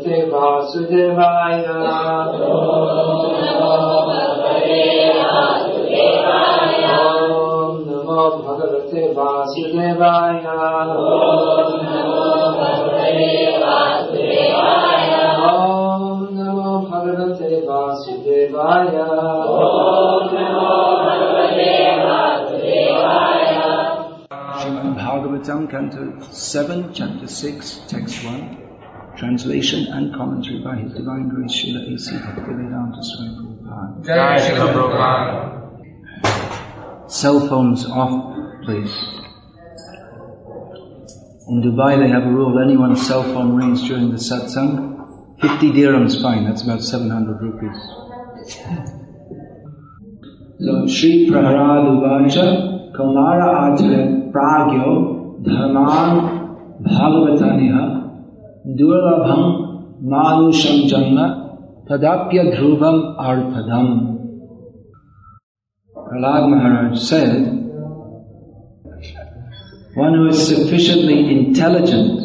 Bhagavate Vasudevaya. Om Namo Bhagavate Vasudevaya. Om Namo Bhagavate Vasudevaya. Srimad Bhagavatam, Canto 7, Chapter 6, Text 1, translation and commentary by His Divine Grace Srila A.C. Bhaktivedanta Swami Prabhupada. Jai Srila Prabhupada. Cell phones off, please. In Dubai they have a rule, anyone's cell phone rings during the satsang, 50 dirhams fine, that's about 700 rupees. So, Shri Praharad Uvacha, Kaumara Acharya Pragyo Dharman Bhagavataniha Durlabham Manusham Janma Tadapya Dhruvam Arthadam. Prahlad Maharaj said, one who is sufficiently intelligent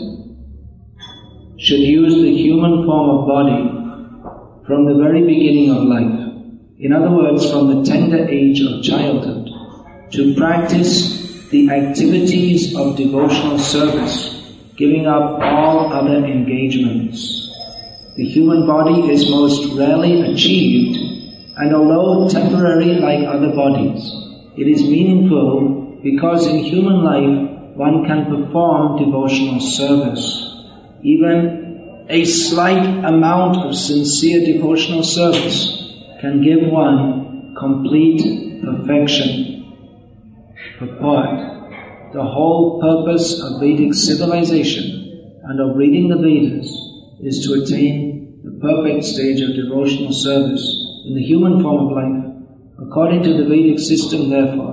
should use the human form of body from the very beginning of life. In other words, from the tender age of childhood, to practice the activities of devotional service, giving up all other engagements. The human body is most rarely achieved, and although temporary like other bodies, it is meaningful because in human life one can perform devotional service. Even a slight amount of sincere devotional service can give one complete perfection. Purport: the whole purpose of Vedic civilization and of reading the Vedas is to attain the perfect stage of devotional service in the human form of life, according to the Vedic system. Therefore,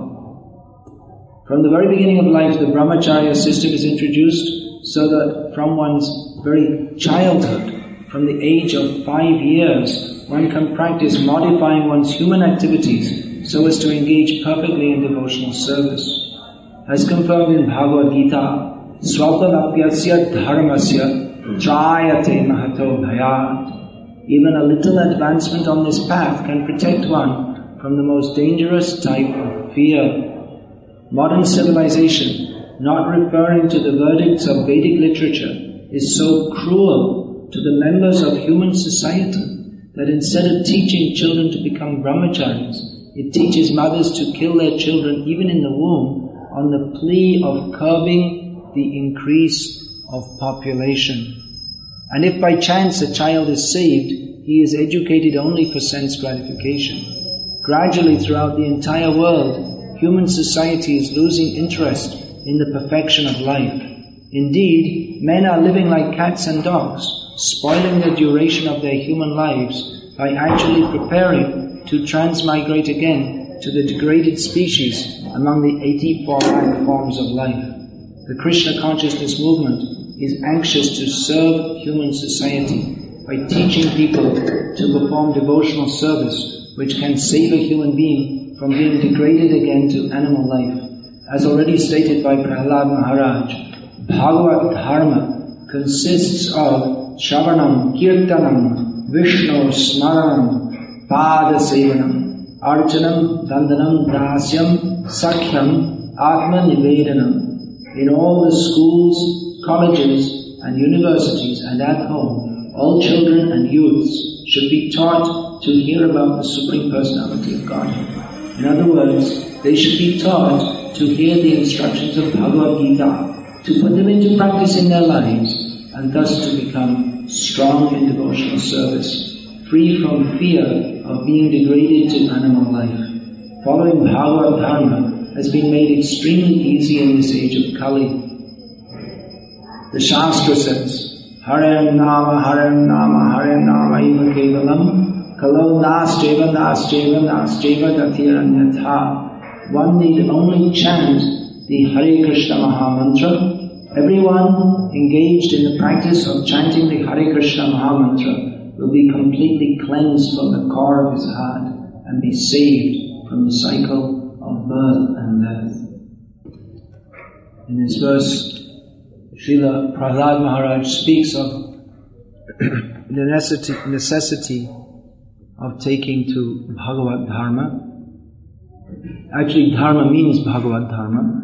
from the very beginning of life, the Brahmacharya system is introduced so that from one's very childhood, from the age of 5 years, one can practice modifying one's human activities so as to engage perfectly in devotional service. As confirmed in Bhagavad Gita, Swalpalapyasya dharmasya trayate mahato bhayat. Even a little advancement on this path can protect one from the most dangerous type of fear. Modern civilization, not referring to the verdicts of Vedic literature, is so cruel to the members of human society that instead of teaching children to become brahmacharis, it teaches mothers to kill their children even in the womb on the plea of curbing the increase of population. And if by chance a child is saved, he is educated only for sense gratification. Gradually throughout the entire world, human society is losing interest in the perfection of life. Indeed, men are living like cats and dogs, spoiling the duration of their human lives by actually preparing to transmigrate again to the degraded species among the 84 lakh forms of life. The Krishna consciousness movement is anxious to serve human society by teaching people to perform devotional service which can save a human being from being degraded again to animal life. As already stated by Prahlad Maharaj, Bhagavad Dharma consists of Shravanam, Kirtanam, Vishnu Smaranam, Pada Sevanam, Archanam, Dandanam, Dasyam, Sakhyam, Atma Nivedanam. In all the schools, colleges and universities and at home, all children and youths should be taught to hear about the Supreme Personality of Godhead. In other words, they should be taught to hear the instructions of Bhagavad Gita, to put them into practice in their lives, and thus to become strong in devotional service, free from fear of being degraded to animal life. Following Bhagavad Dharma has been made extremely easy in this age of Kali. The Shastra says, Harem Nama, Harem Nama, Harem Nama Eva Kevalam, Kalo Nascheva, Nascheva, Nascheva Gatiranyatha. One need only chant the Hare Krishna Mahamantra. Everyone engaged in the practice of chanting the Hare Krishna Mahamantra will be completely cleansed from the core of his heart and be saved from the cycle of birth and death. In this verse, Srila Prahlad Maharaj speaks of the necessity of taking to Bhagavad Dharma. Actually, Dharma means Bhagavad Dharma.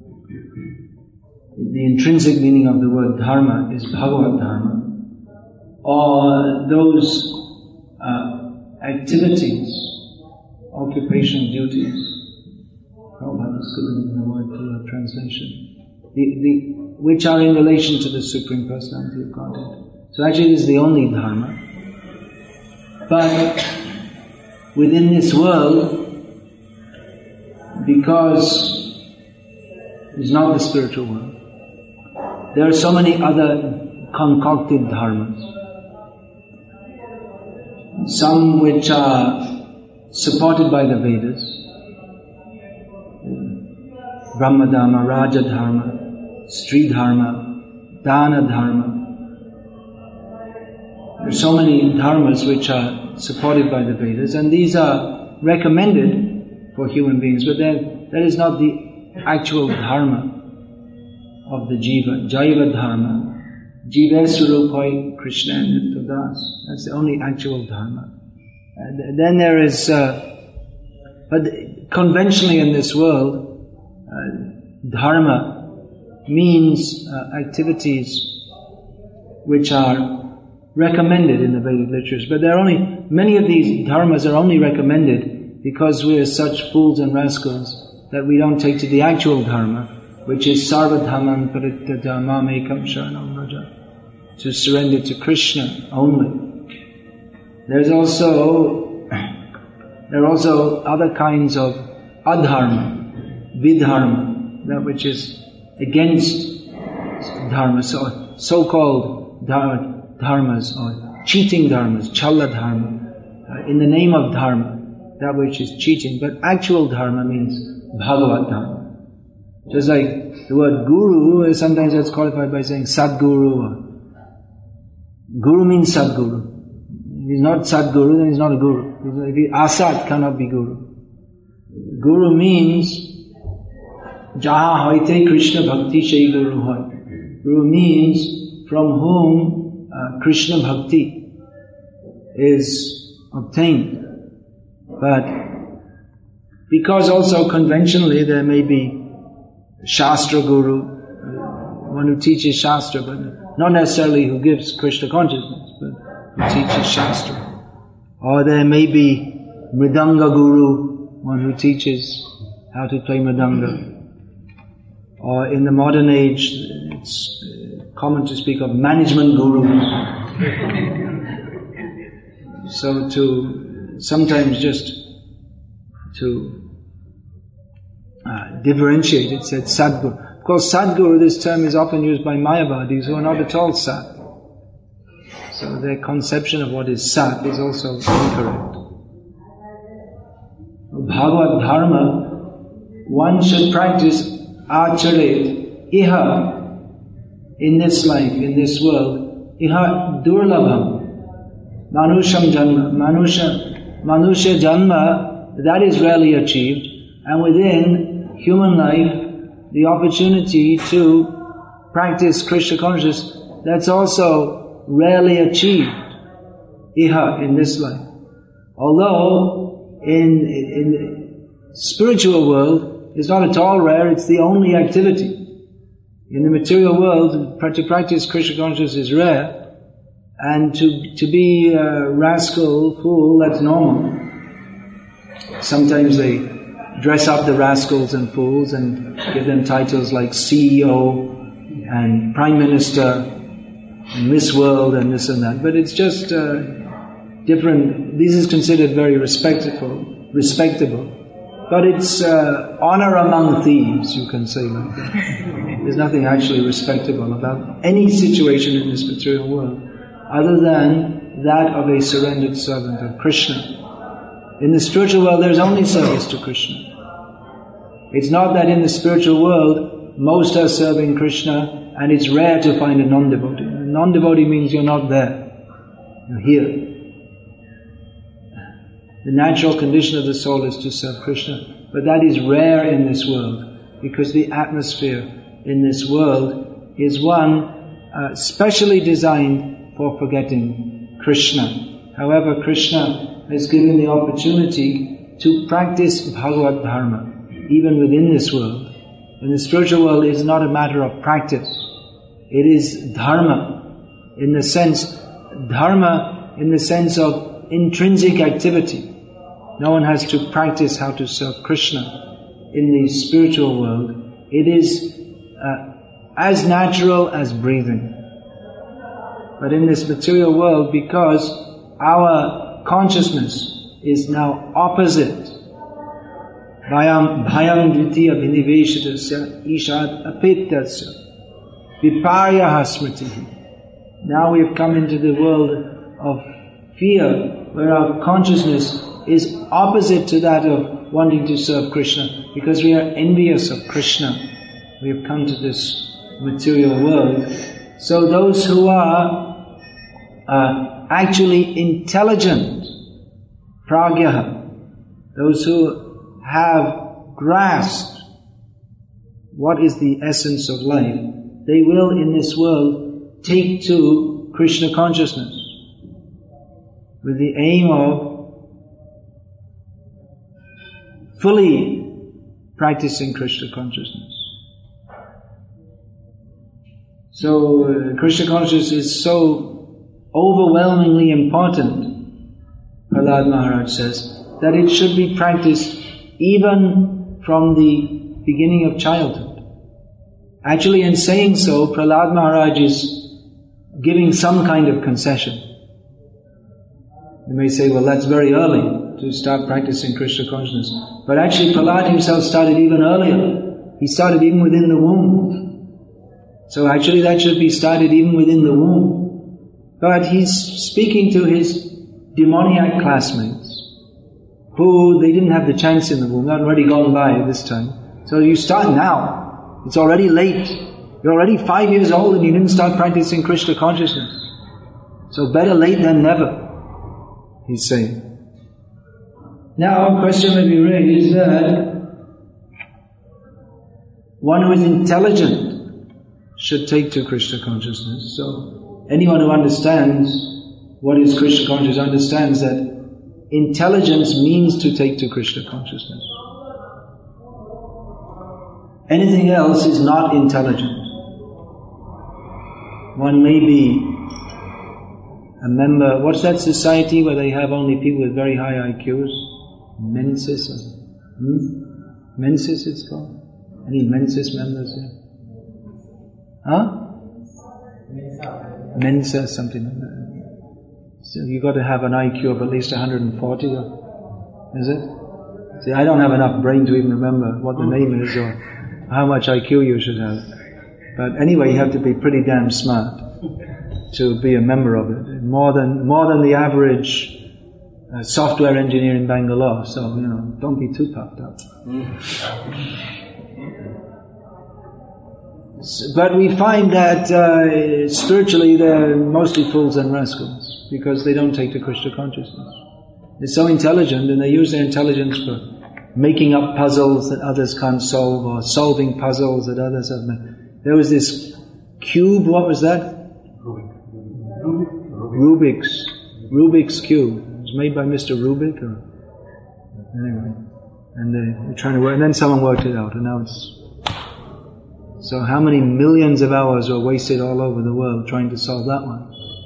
The intrinsic meaning of the word Dharma is Bhagavad Dharma, or those activities, occupational duties. Prabhupada is giving the word to a translation. Which are in relation to the Supreme Personality of Godhead. So actually this is the only Dharma. But within this world, because it's not the spiritual world, there are so many other concocted dharmas. Some which are supported by the Vedas, Brahma Dharma, Raja Dharma, Stri Dharma, Dana Dharma. There are so many dharmas which are supported by the Vedas, and these are recommended for human beings, but that is not the actual dharma of the jiva. Jaiva dharma. Jiva Surupai Krishna Nityadas. That's the only actual dharma. And then there is, but conventionally in this world, dharma means activities which are recommended in the Vedic literatures. But there are only, many of these dharmas are only recommended because we are such fools and rascals that we don't take to the actual dharma, which is sarva dhamman parityajya mamekam sharanam vraja, to surrender to Krishna only. There are also other kinds of adharma, vidharma, that which is against dharma, so-called dharmas or cheating dharmas, chala dharma, in the name of dharma, that which is cheating. But actual dharma means Bhagavad Dharma. Just like the word guru, sometimes it's qualified by saying Sadguru. Guru means Sadguru. If he's not Sadguru, then he's not a guru. If he Asad cannot be guru. Guru means Jaha hoite Krishna bhakti shay guru hoy. Guru means from whom Krishna bhakti is obtained. But because also conventionally there may be Shastra Guru, one who teaches Shastra, but not necessarily who gives Krishna consciousness, but who teaches Shastra. Or there may be Mridanga Guru, one who teaches how to play Mridanga. Or in the modern age, it's common to speak of management gurus. So sometimes just to differentiate, it said Sadguru. Of course, Sadguru, this term is often used by Mayavadis who are not at all Sad. So their conception of what is Sad is also incorrect. Bhagavad Dharma, one should practice acharet, iha, in this life, in this world, iha durlabham, manusham janma, manusha janma, that is rarely achieved, and within human life, the opportunity to practice Krishna consciousness, that's also rarely achieved, iha, in this life. Although in the spiritual world, it's not at all rare, it's the only activity. In the material world, to practice Krishna consciousness is rare, and to be a rascal, fool, that's normal. Sometimes they dress up the rascals and fools and give them titles like CEO and Prime Minister and Miss World and this and that. But it's just different. This is considered very respectable. But it's honor among thieves, you can say like that. There's nothing actually respectable about any situation in this material world other than that of a surrendered servant of Krishna. In the spiritual world, there's only service to Krishna. It's not that in the spiritual world, most are serving Krishna, and it's rare to find a non-devotee. A non-devotee means you're not there. You're here. The natural condition of the soul is to serve Krishna, but that is rare in this world, because the atmosphere in this world is one specially designed for forgetting Krishna. However, Krishna has given the opportunity to practice Bhagavad Dharma, even within this world. In the spiritual world, it is not a matter of practice. It is dharma, in the sense of intrinsic activity. No one has to practice how to serve Krishna. In the spiritual world, it is as natural as breathing. But in this material world, because our consciousness is now opposite, bhayam dvitiya viniveshatasya ishad apetasya viparyaha smritihi. Now we have come into the world of fear, where our consciousness is opposite to that of wanting to serve Krishna, because we are envious of Krishna. We have come to this material world. So those who are actually intelligent, pragyaha, those who have grasped what is the essence of life, they will in this world take to Krishna consciousness with the aim of fully practicing Krishna consciousness. So Krishna consciousness is so overwhelmingly important, Prahlad Maharaj says, that it should be practiced even from the beginning of childhood. Actually, in saying so, Prahlad Maharaj is giving some kind of concession. You may say, well, that's very early to start practicing Krishna consciousness. But actually, Prahlad himself started even earlier. He started even within the womb. So actually that should be started even within the womb. But he's speaking to his demoniac classmates, who they didn't have the chance in the womb, they'd already gone by this time. So you start now. It's already late. You're already 5 years old and you didn't start practicing Krishna consciousness. So better late than never, he's saying. Now a question may be raised that one who is intelligent should take to Krishna consciousness. So anyone who understands what is Krishna consciousness understands that intelligence means to take to Krishna consciousness. Anything else is not intelligent. One may be a member, what's that society where they have only people with very high IQs? Mensis? Mensis it's called? Any Mensis members here? Huh? Mensa, something like that. So you've got to have an IQ of at least 140, is it? See, I don't have enough brain to even remember what the name is or how much IQ you should have. But anyway, you have to be pretty damn smart to be a member of it. More than the average software engineer in Bangalore. So, don't be too puffed up. But we find that spiritually they're mostly fools and rascals because they don't take to Krishna consciousness. They're so intelligent and they use their intelligence for making up puzzles that others can't solve or solving puzzles that others have made. There was this cube, what was that? Rubik's Cube. It was made by Mr. Rubik. Anyway, and they're trying to work, and then someone worked it out and now it's... So how many millions of hours were wasted all over the world trying to solve that one?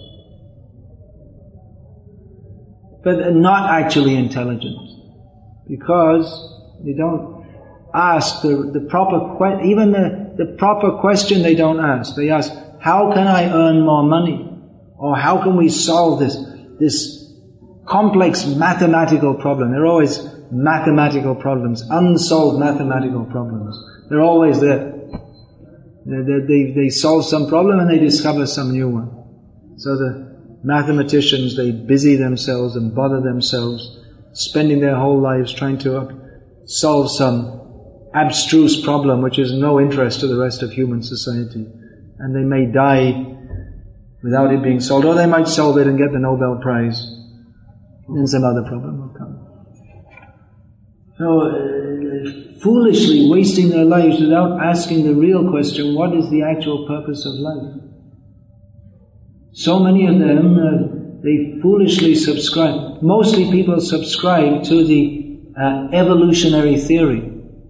But not actually intelligent. Because they don't ask the proper even the proper question they don't ask. They ask, how can I earn more money? Or how can we solve this complex mathematical problem? There are always mathematical problems, unsolved mathematical problems. They're always there. They solve some problem and they discover some new one. So the mathematicians, they busy themselves and bother themselves, spending their whole lives trying to solve some abstruse problem which is no interest to the rest of human society. And they may die without it being solved, or they might solve it and get the Nobel Prize. Then some other problem will come. So, foolishly wasting their lives without asking the real question, what is the actual purpose of life? So many of them, they foolishly subscribe. Mostly people subscribe to the evolutionary theory.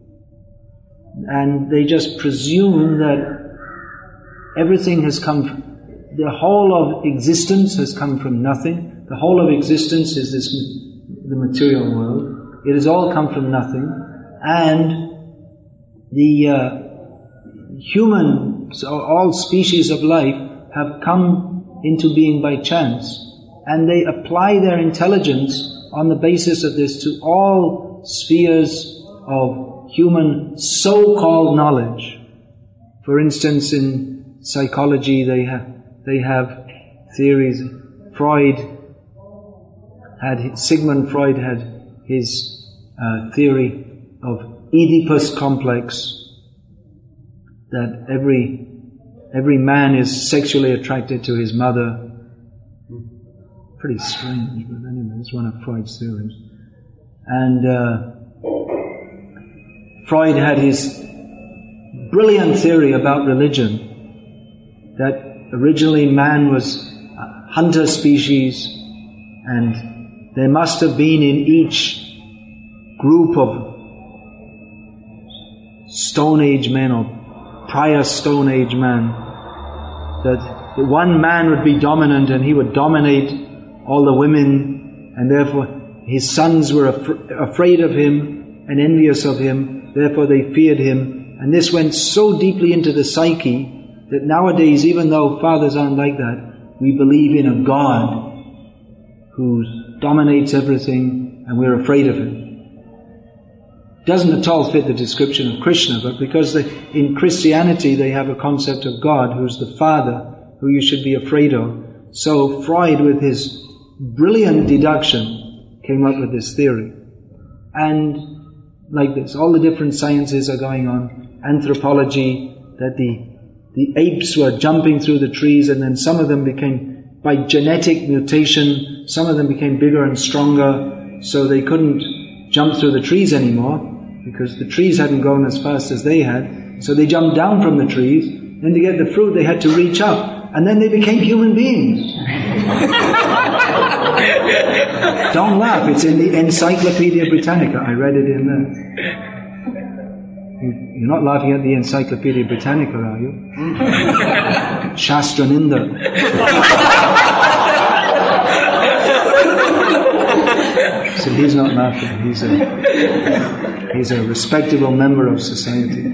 And they just presume that everything has come, the whole of existence has come from nothing. The whole of existence is the material world. It has all come from nothing. And the humans, or all species of life, have come into being by chance. And they apply their intelligence on the basis of this to all spheres of human so-called knowledge. For instance, in psychology, they have theories. Sigmund Freud had his theory of Oedipus complex, that every man is sexually attracted to his mother. Pretty strange, but anyway, it's one of Freud's theories. And Freud had his brilliant theory about religion, that originally man was a hunter species, and there must have been in each group of Stone Age men or prior Stone Age man, that one man would be dominant and he would dominate all the women, and therefore his sons were afraid of him and envious of him, therefore they feared him. And this went so deeply into the psyche that nowadays, even though fathers aren't like that, we believe in a God who dominates everything and we're afraid of him. Doesn't at all fit the description of Krishna, but because in Christianity they have a concept of God who's the Father, who you should be afraid of. So Freud, with his brilliant deduction, came up with this theory. And like this, all the different sciences are going on. Anthropology, that the apes were jumping through the trees, and then some of them became, by genetic mutation, some of them became bigger and stronger, so they couldn't jump through the trees anymore, because the trees hadn't grown as fast as they had. So they jumped down from the trees, then to get the fruit they had to reach up, and then they became human beings. Don't laugh, it's in the Encyclopedia Britannica. I read it in there. You're not laughing at the Encyclopedia Britannica, are you? Shastraninda. So he's not laughing. He's a respectable member of society.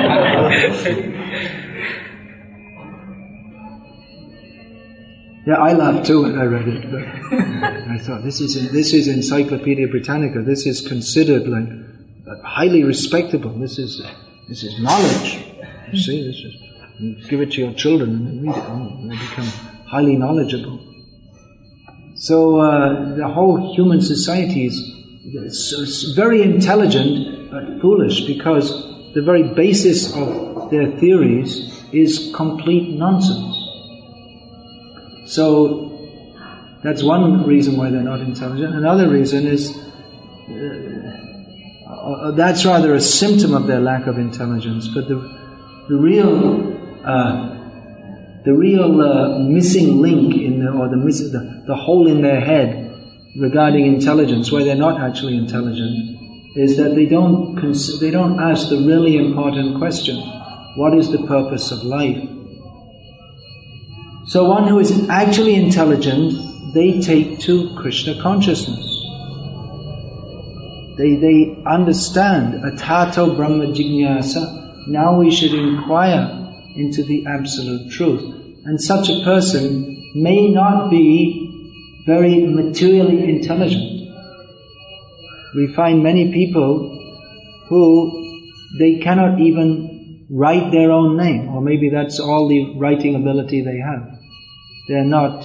Yeah, I laughed too when I read it, but I thought this is Encyclopedia Britannica. This is considered like highly respectable. This is knowledge. You see, you give it to your children and they read it, and they become highly knowledgeable. So the whole human society is very intelligent but foolish, because the very basis of their theories is complete nonsense. So that's one reason why they're not intelligent. Another reason is that's rather a symptom of their lack of intelligence. But the real missing link the hole in their head regarding intelligence, why they're not actually intelligent, is that they don't ask the really important question: what is the purpose of life? So one who is actually intelligent, they take to Krishna consciousness. They understand, atato brahma jignasa, now we should inquire into the absolute truth. And such a person may not be very materially intelligent. We find many people who they cannot even write their own name, or maybe that's all the writing ability they have. They're not.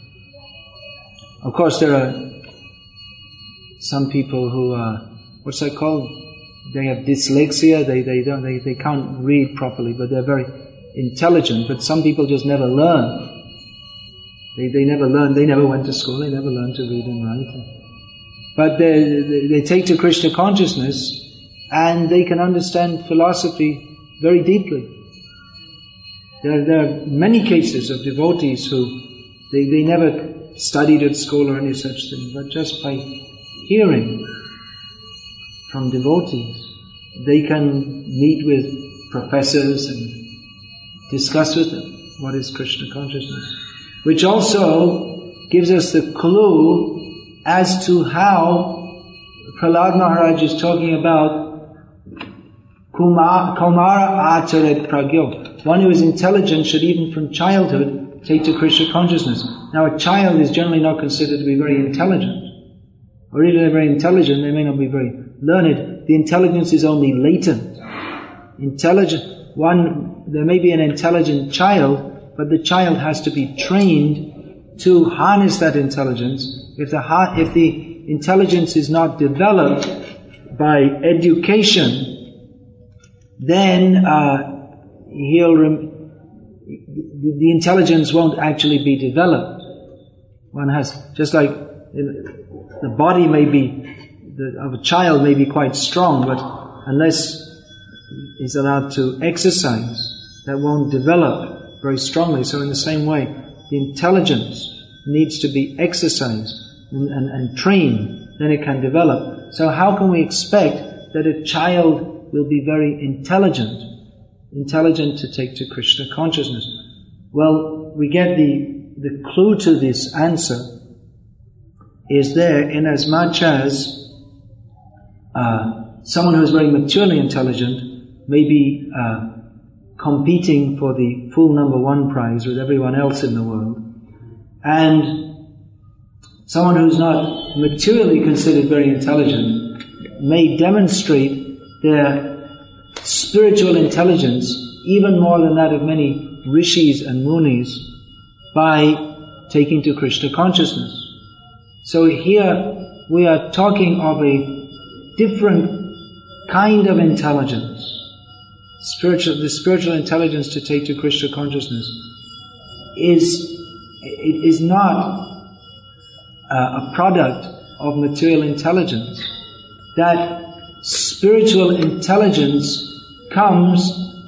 Of course, there are some people who are, what's that called? They have dyslexia. They can't read properly, but they're very intelligent. But some people just never learn. They never learn. They never went to school. They never learned to read and write. But they take to Krishna consciousness, and they can understand philosophy very deeply. There are many cases of devotees who They never studied at school or any such thing, but just by hearing from devotees, they can meet with professors and discuss with them what is Krishna consciousness. Which also gives us the clue as to how Prahlad Maharaj is talking about Kaumara Acharet Pragyo. One who is intelligent should even from childhood take to Krishna consciousness. Now a child is generally not considered to be very intelligent. Or even if they're very intelligent, they may not be very learned. The intelligence is only latent. There may be an intelligent child, but the child has to be trained to harness that intelligence. If the intelligence is not developed by education, then the intelligence won't actually be developed. One has, just like the body of a child may be quite strong, but unless he's allowed to exercise, that won't develop very strongly. So in the same way, the intelligence needs to be exercised and trained, then it can develop. So how can we expect that a child will be very intelligent to take to Krishna consciousness? Well, we get the clue to this answer is there in as much as someone who is very maturely intelligent may be competing for the full number one prize with everyone else in the world, and someone who's not materially considered very intelligent may demonstrate their spiritual intelligence even more than that of many rishis and munis by taking to Krishna consciousness. So here we are talking of a different kind of intelligence. The spiritual intelligence to take to Krishna consciousness is not a product of material intelligence. That spiritual intelligence comes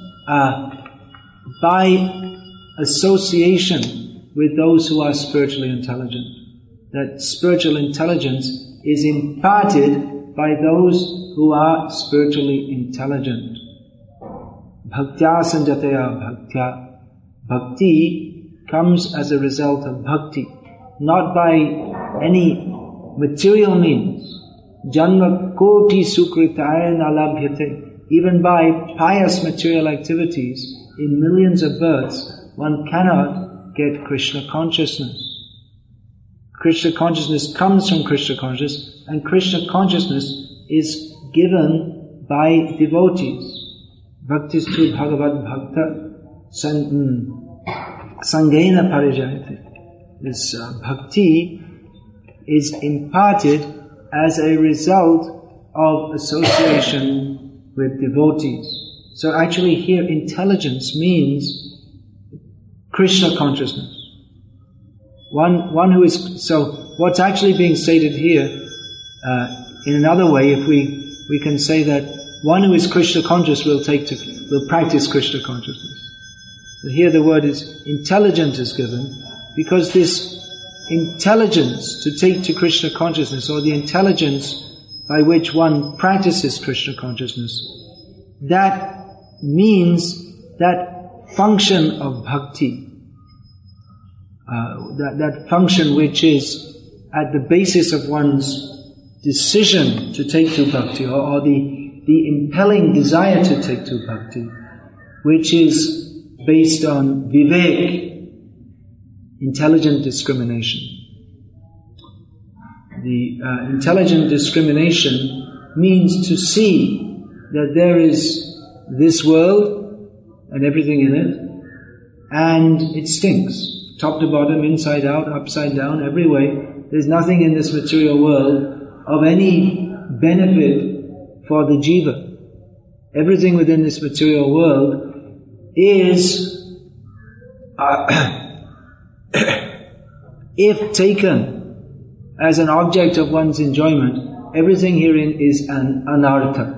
by association with those who are spiritually intelligent. That spiritual intelligence is imparted by those who are spiritually intelligent. Bhaktya sanjataya bhaktya. Bhakti comes as a result of bhakti, not by any material means. Janma koti sukritaya nalabhyate. Even by pious material activities, in millions of births, one cannot get Krishna consciousness. Krishna consciousness comes from Krishna consciousness, and Krishna consciousness is given by devotees. Bhaktistu bhagavad bhakta sangena parijayate. This bhakti is imparted as a result of association with devotees. So actually here intelligence means Krishna consciousness. One who is, so what's actually being stated here, in another way, if we can say that one who is Krishna conscious will practice Krishna consciousness. But here the word is intelligent is given, because this intelligence to take to Krishna consciousness, or the intelligence by which one practices Krishna consciousness, that means that function of bhakti, that function which is at the basis of one's decision to take to bhakti, or the impelling desire to take to bhakti, which is based on vivek, intelligent discrimination. The intelligent discrimination means to see that there is this world and everything in it, and it stinks. Top to bottom, inside out, upside down, every way. There's nothing in this material world of any benefit for the jiva. Everything within this material world is, if taken as an object of one's enjoyment, everything herein is an anartha.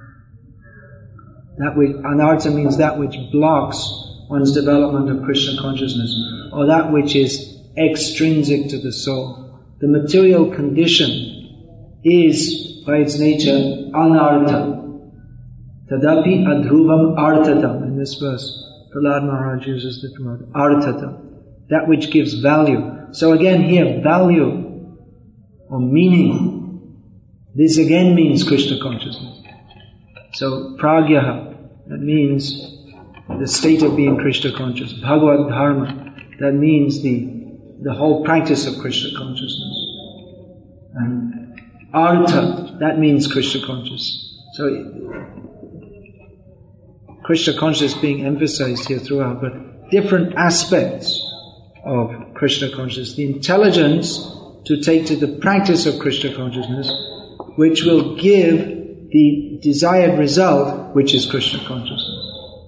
Anartha means that which blocks one's development of Krishna consciousness, or that which is extrinsic to the soul. The material condition is, by its nature, anartha. Tadapi adhruvam arthatam. In this verse, Prahlad Maharaj uses the word arthatam. That which gives value. So again here, value or meaning. This again means Krishna consciousness. So pragyaha, that means the state of being Krishna conscious. Bhagavad Dharma, that means the whole practice of Krishna consciousness. And artha, that means Krishna conscious. So Krishna consciousness being emphasized here throughout, but different aspects of Krishna consciousness. The intelligence to take to the practice of Krishna consciousness, which will give the desired result, which is Krishna consciousness.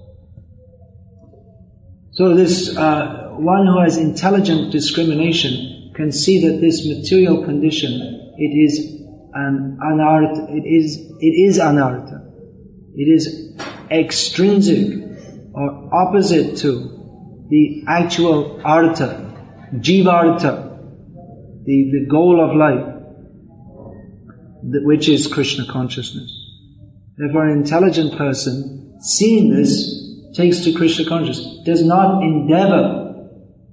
So this one who has intelligent discrimination can see that this material condition, it is an anartha. It is anartha. It is extrinsic or opposite to the actual artha, jivartha, the goal of life, which is Krishna consciousness. Therefore, an intelligent person, seeing this, takes to Krishna consciousness, does not endeavor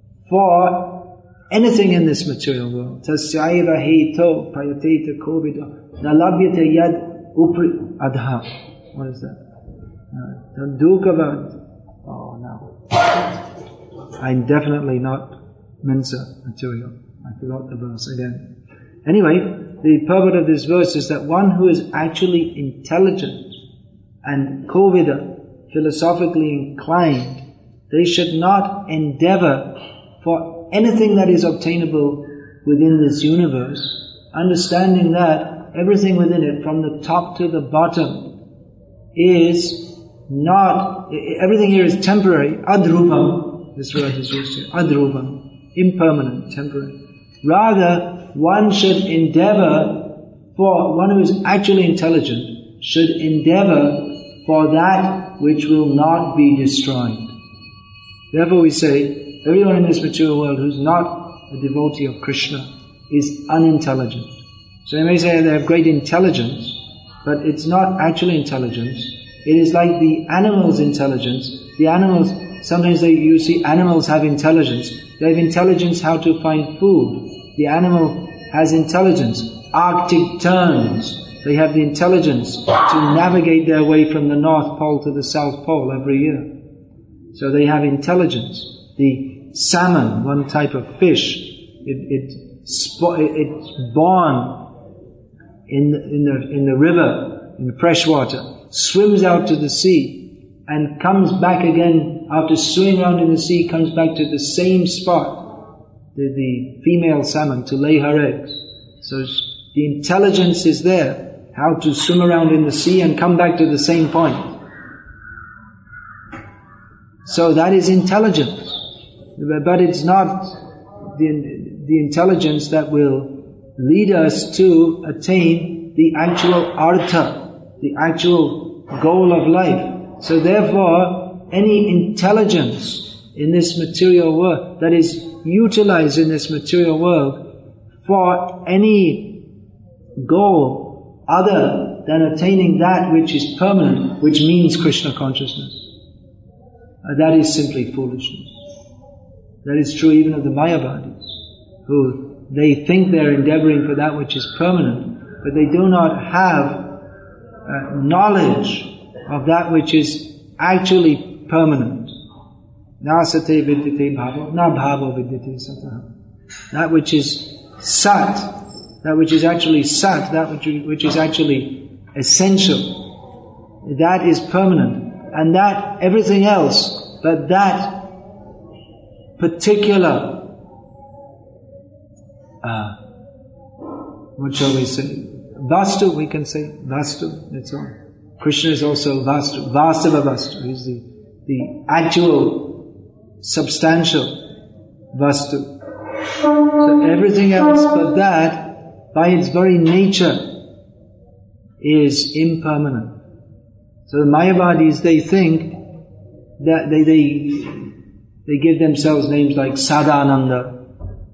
for anything in this material world. Tasyaiva heito prayateta kovido nalabhyate yad upri adha. What is that? Dukavad. Oh no. I'm definitely not Mensa material. I forgot the verse again. Anyway, the purport of this verse is that one who is actually intelligent and kovida, philosophically inclined, they should not endeavor for anything that is obtainable within this universe, understanding that everything within it, from the top to the bottom, is not, everything here is temporary, adrupam, this word is used here, adrupam, impermanent, temporary. Rather, one should endeavor for, one who is actually intelligent, should endeavor for that which will not be destroyed. Therefore we say, everyone in this material world who's not a devotee of Krishna is unintelligent. So you may say they have great intelligence, but it's not actually intelligence. It is like the animal's intelligence. The animals, sometimes you see animals have intelligence. They have intelligence how to find food. The animal has intelligence. Arctic terns, they have the intelligence to navigate their way from the North Pole to the South Pole every year. So they have intelligence. The salmon, one type of fish, it's born in the river, in the fresh water, swims out to the sea, and comes back again after swimming around in the sea, comes back to the same spot, the female salmon, to lay her eggs. So the intelligence is there, how to swim around in the sea and come back to the same point. So that is intelligence. But it's not the intelligence that will lead us to attain the actual artha, the actual goal of life. So therefore, any intelligence in this material world that is utilized in this material world for any goal other than attaining that which is permanent, which means Krishna consciousness, that is simply foolishness. That is true even of the Mayavadis, who they think they're endeavoring for that which is permanent, but they do not have knowledge of that which is actually permanent. Na sate vidyate bhavo, na bhavo vidyate sataha. That which is sat, that which is actually sat, that which is actually essential, that is permanent. And that, everything else, but that particular, what shall we say? Vastu, we can say. Vastu, that's all. Krishna is also Vastu. Vasava Vastu. He's the actual, substantial Vastu. So everything else but that, by its very nature, is impermanent. So the Mayavadis, they think that they give themselves names like Sadananda,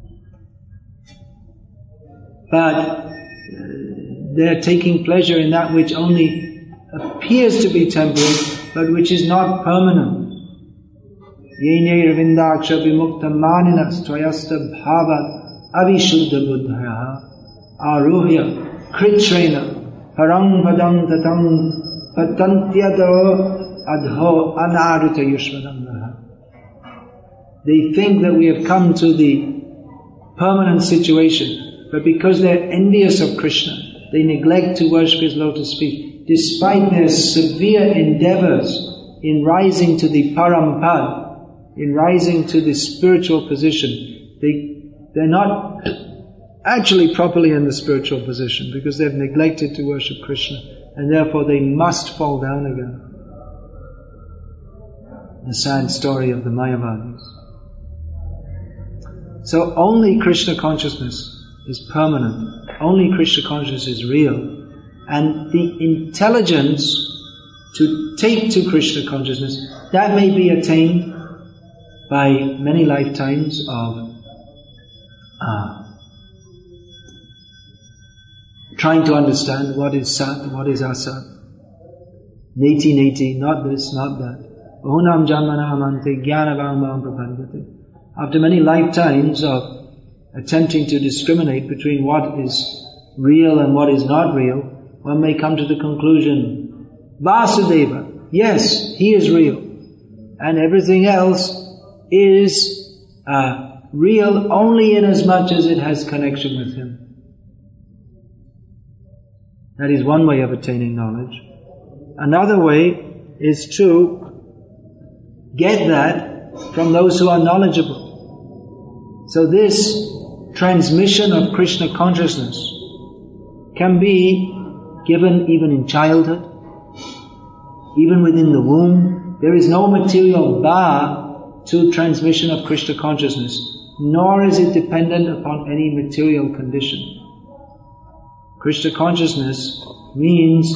but they're taking pleasure in that which only appears to be temporary, but which is not permanent. Yene ravindaksha vimukta maninas tvayasta bhavat avishuddha buddhaya aruhya kritrena parang padam tatam patantyado adho anarita yushvadangaha. They think that we have come to the permanent situation, but because they're envious of Krishna, they neglect to worship His lotus feet. Despite their severe endeavors in rising to the parampad, in rising to the spiritual position, they're not actually properly in the spiritual position because they've neglected to worship Krishna, and therefore they must fall down again. The sad story of the Mayavadis. So only Krishna consciousness is permanent, only Krishna consciousness is real, and the intelligence to take to Krishna consciousness, that may be attained by many lifetimes of trying to understand what is Sat, what is Asat. Neti, not this, not that. Ohunam Jamanamante Jnanavamam Prapandate. After many lifetimes of attempting to discriminate between what is real and what is not real, one may come to the conclusion, Vasudeva, yes, he is real, and everything else is real only in as much as it has connection with him. That is one way of attaining knowledge. Another way is to get that from those who are knowledgeable. So this transmission of Krishna consciousness can be given even in childhood, even within the womb. There is no material bar to transmission of Krishna consciousness, nor is it dependent upon any material condition. Krishna consciousness means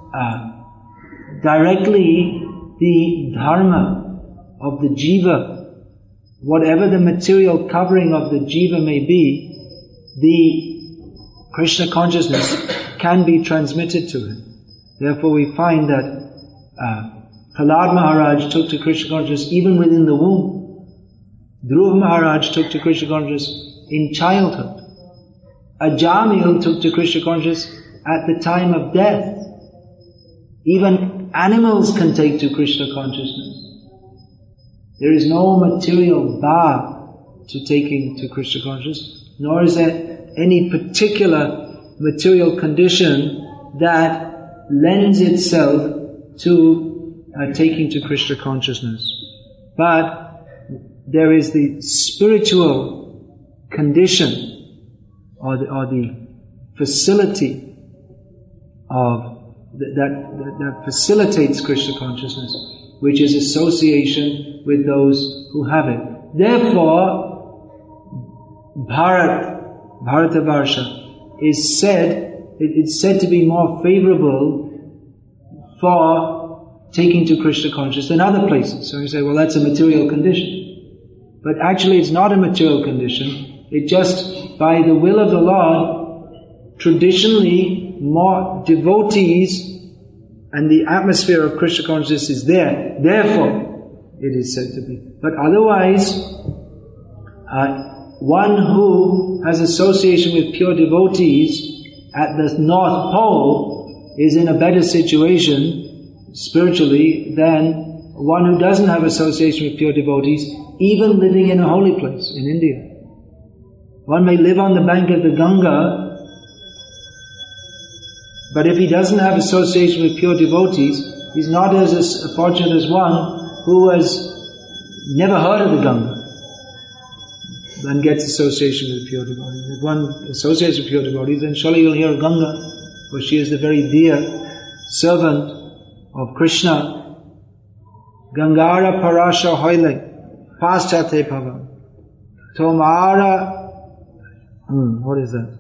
directly the dharma of the jiva. Whatever the material covering of the jiva may be, the Krishna consciousness can be transmitted to him. Therefore we find that Prahlad Maharaj took to Krishna consciousness even within the womb. Dhruva Maharaj took to Krishna consciousness in childhood. Ajamil took to Krishna consciousness at the time of death. Even animals can take to Krishna consciousness. There is no material bar to taking to Krishna consciousness, nor is there any particular material condition that lends itself to taking to Krishna consciousness. But there is the spiritual condition or the facility of that facilitates Krishna consciousness, which is association with those who have it. Therefore, Bharatavarsha is said to be more favorable for taking to Krishna consciousness than other places. So you say, well, that's a material condition. But actually it's not a material condition. It just, by the will of the Lord, traditionally more devotees and the atmosphere of Krishna consciousness is there. Therefore, it is said to be. But otherwise, one who has association with pure devotees at the North Pole is in a better situation spiritually than one who doesn't have association with pure devotees, even living in a holy place in India. One may live on the bank of the Ganga, but if he doesn't have association with pure devotees, he's not as fortunate as one who has never heard of the Ganga and gets association with pure devotees. If one associates with pure devotees, then surely you'll hear of Ganga, for she is the very dear servant of Krishna. Gangara parasha hoile paschate pavam tomara. What is that?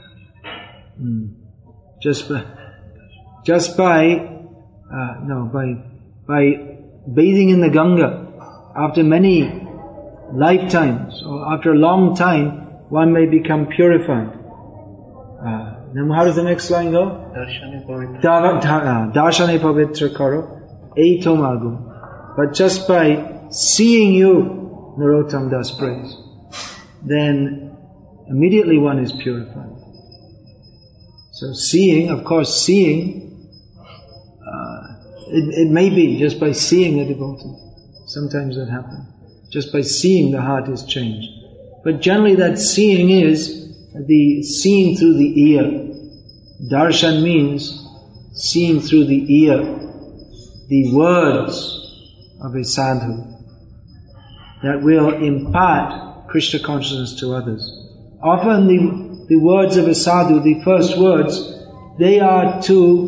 By bathing in the Ganga, after many lifetimes or after a long time, one may become purified. Now how does the next line go? Darshane pavitra karo, ei tomagum. But just by seeing you, Narottam Das prays, then immediately one is purified. So seeing, of course, it may be just by seeing a devotee. Sometimes that happens. Just by seeing, the heart is changed. But generally that seeing is the seeing through the ear. Darshan means seeing through the ear, the words of a sadhu that will impart Krishna consciousness to others. Often the words of a sadhu, the first words, they are to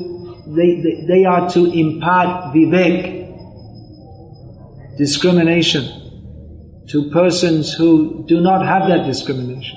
impart vivek, discrimination, to persons who do not have that discrimination.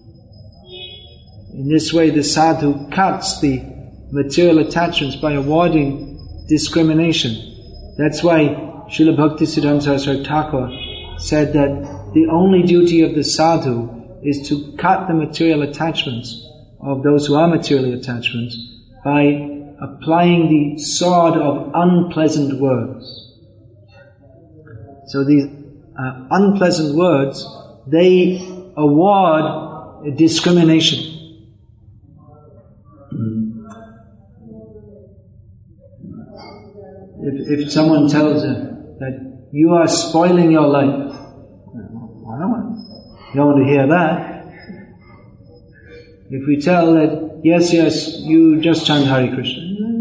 In this way, the sadhu cuts the material attachments by avoiding discrimination. That's why Srila Bhaktisiddhanta Saraswati Thakur said that the only duty of the sadhu is to cut the material attachments of those who are materially attachments by applying the sword of unpleasant words. So these unpleasant words, they award discrimination. If someone tells that you are spoiling your life, I don't want to hear that. If we tell that, yes, you just chant Hare Krishna,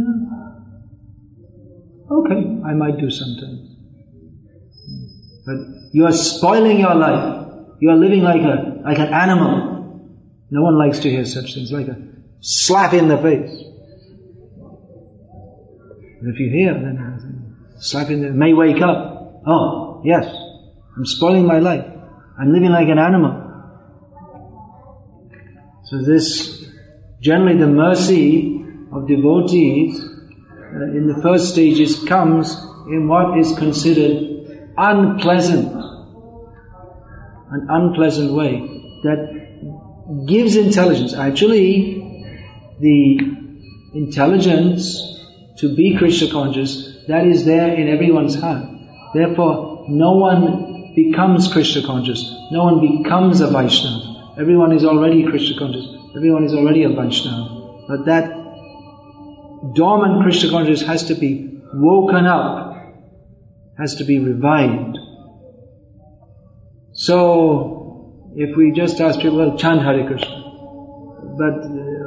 okay, I might do sometimes. But you are spoiling your life. You are living like an animal. No one likes to hear such things, like a slap in the face. But if you hear, then slap in the may wake up. Oh, yes, I'm spoiling my life. I'm living like an animal. So this, generally the mercy of devotees in the first stages comes in what is considered an unpleasant way that gives intelligence. Actually, the intelligence to be Krishna conscious, that is there in everyone's heart. Therefore, no one becomes Krishna conscious. No one becomes a Vaishnava. Everyone is already Krishna conscious. Everyone is already a Vaishnava. But that dormant Krishna consciousness has to be woken up, has to be revived. So, if we just ask people, well, chant Hare Krishna, but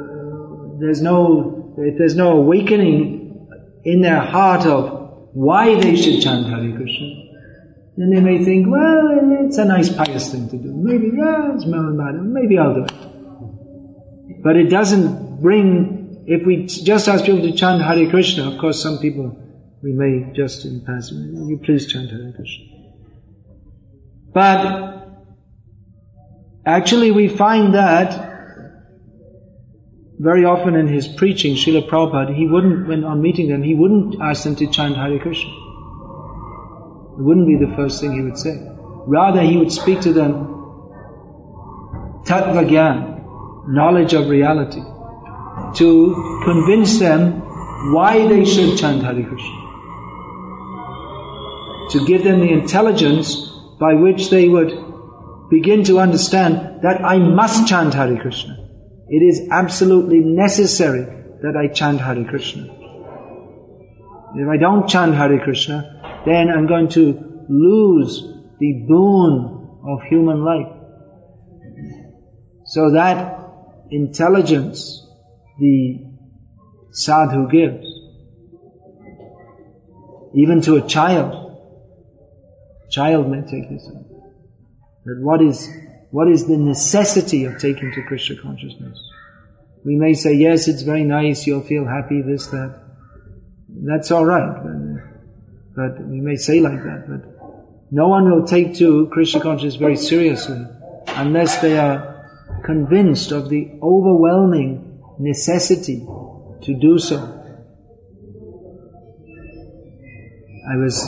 if there's no awakening in their heart of why they should chant Hare Krishna, then they may think, well, it's a nice pious thing to do. Maybe, it's Mahamada, maybe I'll do it. But it doesn't bring, if we just ask people to chant Hare Krishna, of course some people, we may just in passing, you please chant Hare Krishna. But actually we find that very often in his preaching, Srila Prabhupada, he wouldn't, when on meeting them, he wouldn't ask them to chant Hare Krishna. It wouldn't be the first thing he would say. Rather, he would speak to them Tattva Gyan, knowledge of reality, to convince them why they should chant Hare Krishna. To give them the intelligence by which they would begin to understand that I must chant Hare Krishna. It is absolutely necessary that I chant Hare Krishna. If I don't chant Hare Krishna, then I'm going to lose the boon of human life. So that intelligence the sadhu gives, even to a child may take this up. That what is the necessity of taking to Krishna consciousness? We may say, yes, it's very nice, you'll feel happy, this, that. That's all right. But we may say like that, but no one will take to Krishna consciousness very seriously unless they are convinced of the overwhelming necessity to do so. I was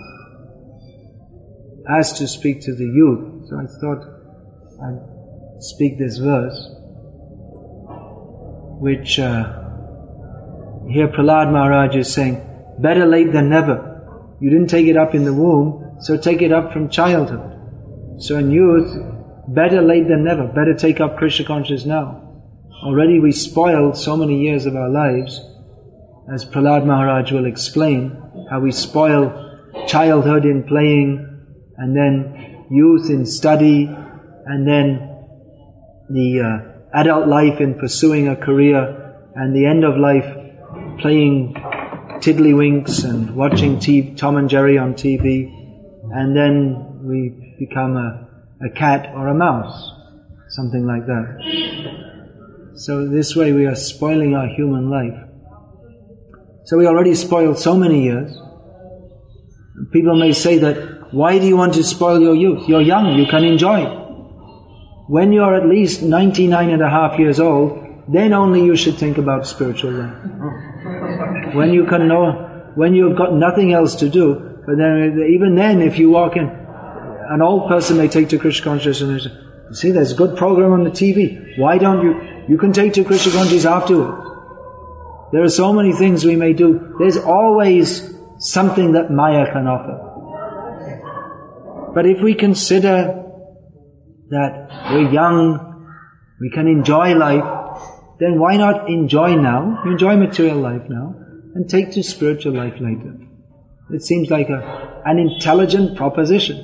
asked to speak to the youth, so I thought I'd speak this verse. which here Prahlad Maharaj is saying, better late than never. You didn't take it up in the womb, so take it up from childhood. So in youth, better late than never. Better take up Krishna consciousness now. Already we spoiled so many years of our lives, as Prahlad Maharaj will explain, how we spoil childhood in playing, and then youth in study, and then the adult life in pursuing a career, and the end of life playing tiddlywinks and watching Tom and Jerry on TV, and then we become a cat or a mouse, something like that. So this way we are spoiling our human life. So we already spoiled so many years. People may say that, why do you want to spoil your youth? You're young, you can enjoy. When you're at least 99 and a half years old, then only you should think about spiritual life. When you can know, when you've got nothing else to do, but then even then, if you walk in, an old person may take to Krishna consciousness and say, see, there's a good program on the TV. Why don't you can take to Krishna consciousness afterwards. There are so many things we may do. There's always something that Maya can offer. But if we consider that we're young, we can enjoy life, then why not enjoy now, enjoy material life now, and take to spiritual life later? It seems like an intelligent proposition.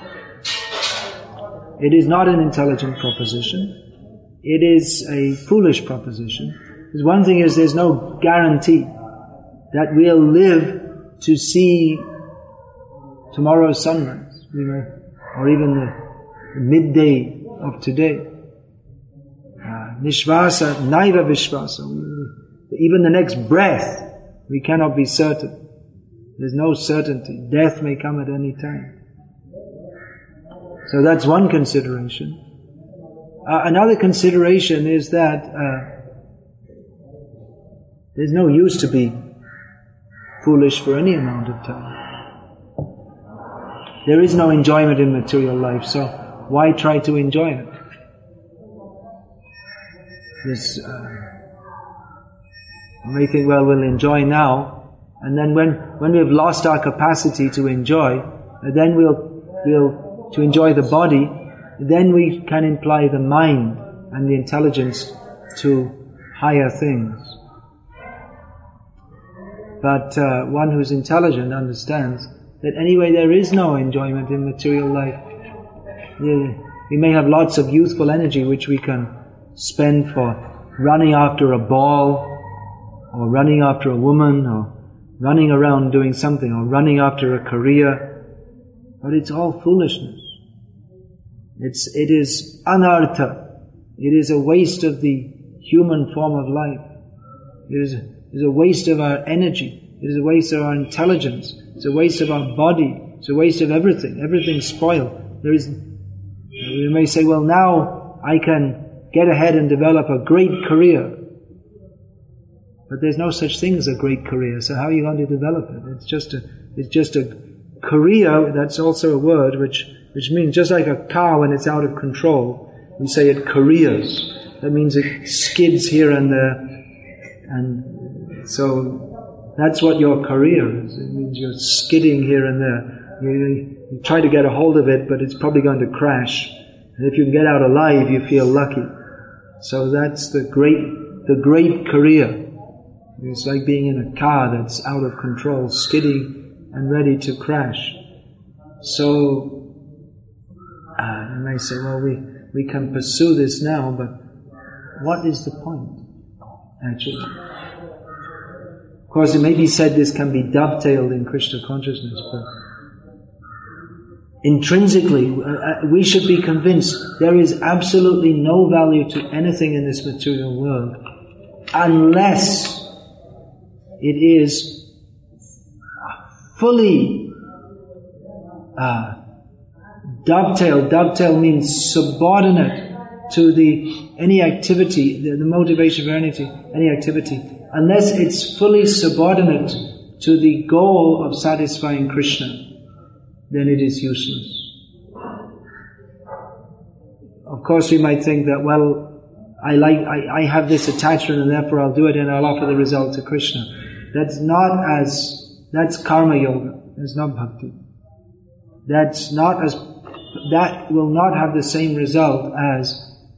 It is not an intelligent proposition. It is a foolish proposition. Because one thing is, there's no guarantee that we'll live to see tomorrow's sunrise, or even the midday of today. Nishvasa, naiva vishvasa. Even the next breath, we cannot be certain. There's no certainty. Death may come at any time. So that's one consideration. Another consideration is that there's no use to be foolish for any amount of time. There is no enjoyment in material life, so why try to enjoy it? You may think, well, we'll enjoy now, and then when we've lost our capacity to enjoy, then we'll to enjoy the body, then we can imply the mind and the intelligence to higher things. But one who's intelligent understands that anyway there is no enjoyment in material life. We may have lots of youthful energy which we can spend for running after a ball, or running after a woman, or running around doing something, or running after a career. But it's all foolishness. It is anartha. It is a waste of the human form of life. It is a waste of our energy. It is a waste of our intelligence. It's a waste of our body. It's a waste of everything. Everything's spoiled. We may say, well, now I can get ahead and develop a great career. But there's no such thing as a great career, so how are you going to develop it? It's just a career. That's also a word which means, just like a car when it's out of control, we say it careers. That means it skids here and there, and so that's what your career is. It means you're skidding here and there. You try to get a hold of it, but it's probably going to crash. And if you can get out alive, you feel lucky. So that's the great career. It's like being in a car that's out of control, skidding and ready to crash. So you may say, well, we can pursue this now, but what is the point, actually? Of course, it may be said this can be dovetailed in Krishna consciousness, but intrinsically, we should be convinced there is absolutely no value to anything in this material world unless it is fully dovetailed. Dovetail means subordinate to any activity, the motivation for any activity. Unless it's fully subordinate to the goal of satisfying Krishna, then it is useless. Of course, we might think that, well, I have this attachment and therefore I'll do it and I'll offer the result to Krishna. That's karma yoga. That's not bhakti. That will not have the same result as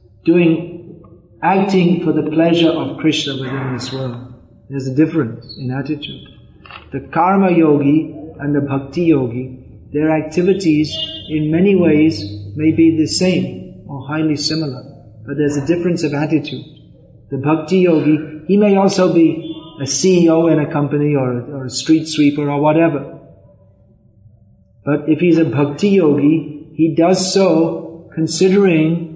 acting for the pleasure of Krishna within this world. There's a difference in attitude. The karma yogi and the bhakti yogi, their activities in many ways may be the same or highly similar, but there's a difference of attitude. The bhakti yogi, he may also be a CEO in a company or a street sweeper or whatever. But if he's a bhakti yogi, he does so considering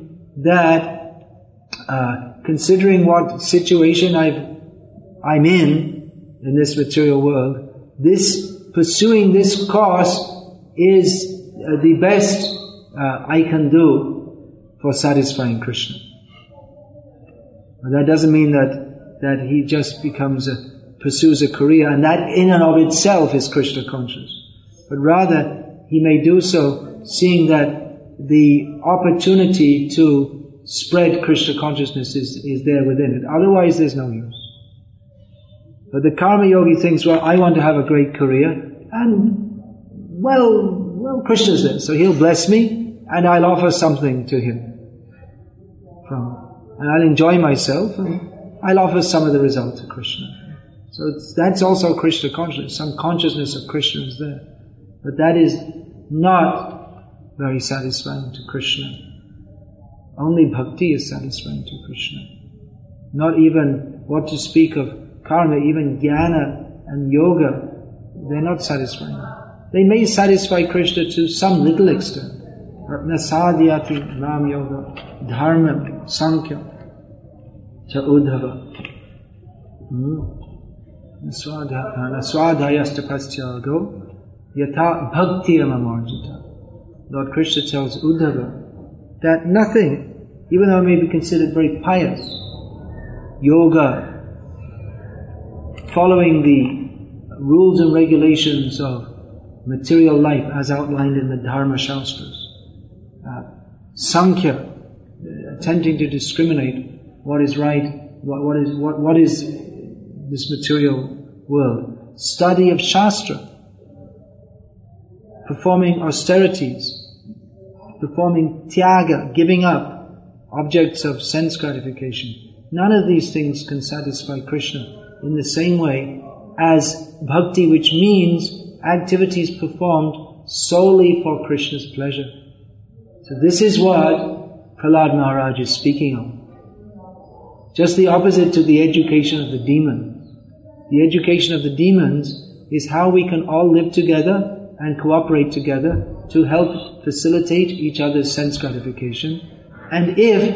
what situation I'm in this material world. Pursuing this course is the best I can do for satisfying Krishna. But that doesn't mean that he just pursues a career, and that in and of itself is Krishna conscious. But rather, he may do so seeing that the opportunity to spread Krishna consciousness is there within it. Otherwise, there's no use. But the karma yogi thinks, well, I want to have a great career, and well, Krishna's there, so he'll bless me, and I'll offer something to him. And I'll enjoy myself, and I'll offer some of the result to Krishna. So that's also Krishna consciousness. Some consciousness of Krishna is there. But that is not very satisfying to Krishna. Only bhakti is satisfying to Krishna. Not even what to speak of karma, even jnana and yoga, they're not satisfying. They may satisfy Krishna to some little extent. Nasadhyati nam yoga dharma sankhya cha udhava naswadhyayasta paschyago yatha bhakti amamarjita. Lord Krishna tells Uddhava that nothing, even though it may be considered very pious, yoga, following the rules and regulations of material life as outlined in the Dharma Shastras, Sankhya, attempting to discriminate what is right, what is this material world, study of Shastra, performing austerities, performing tyaga, giving up objects of sense gratification. None of these things can satisfy Krishna in the same way as bhakti, which means activities performed solely for Krishna's pleasure. So this is what Prahlad Maharaj is speaking of. Just the opposite to the education of the demons. The education of the demons is how we can all live together and cooperate together to help facilitate each other's sense gratification. And if,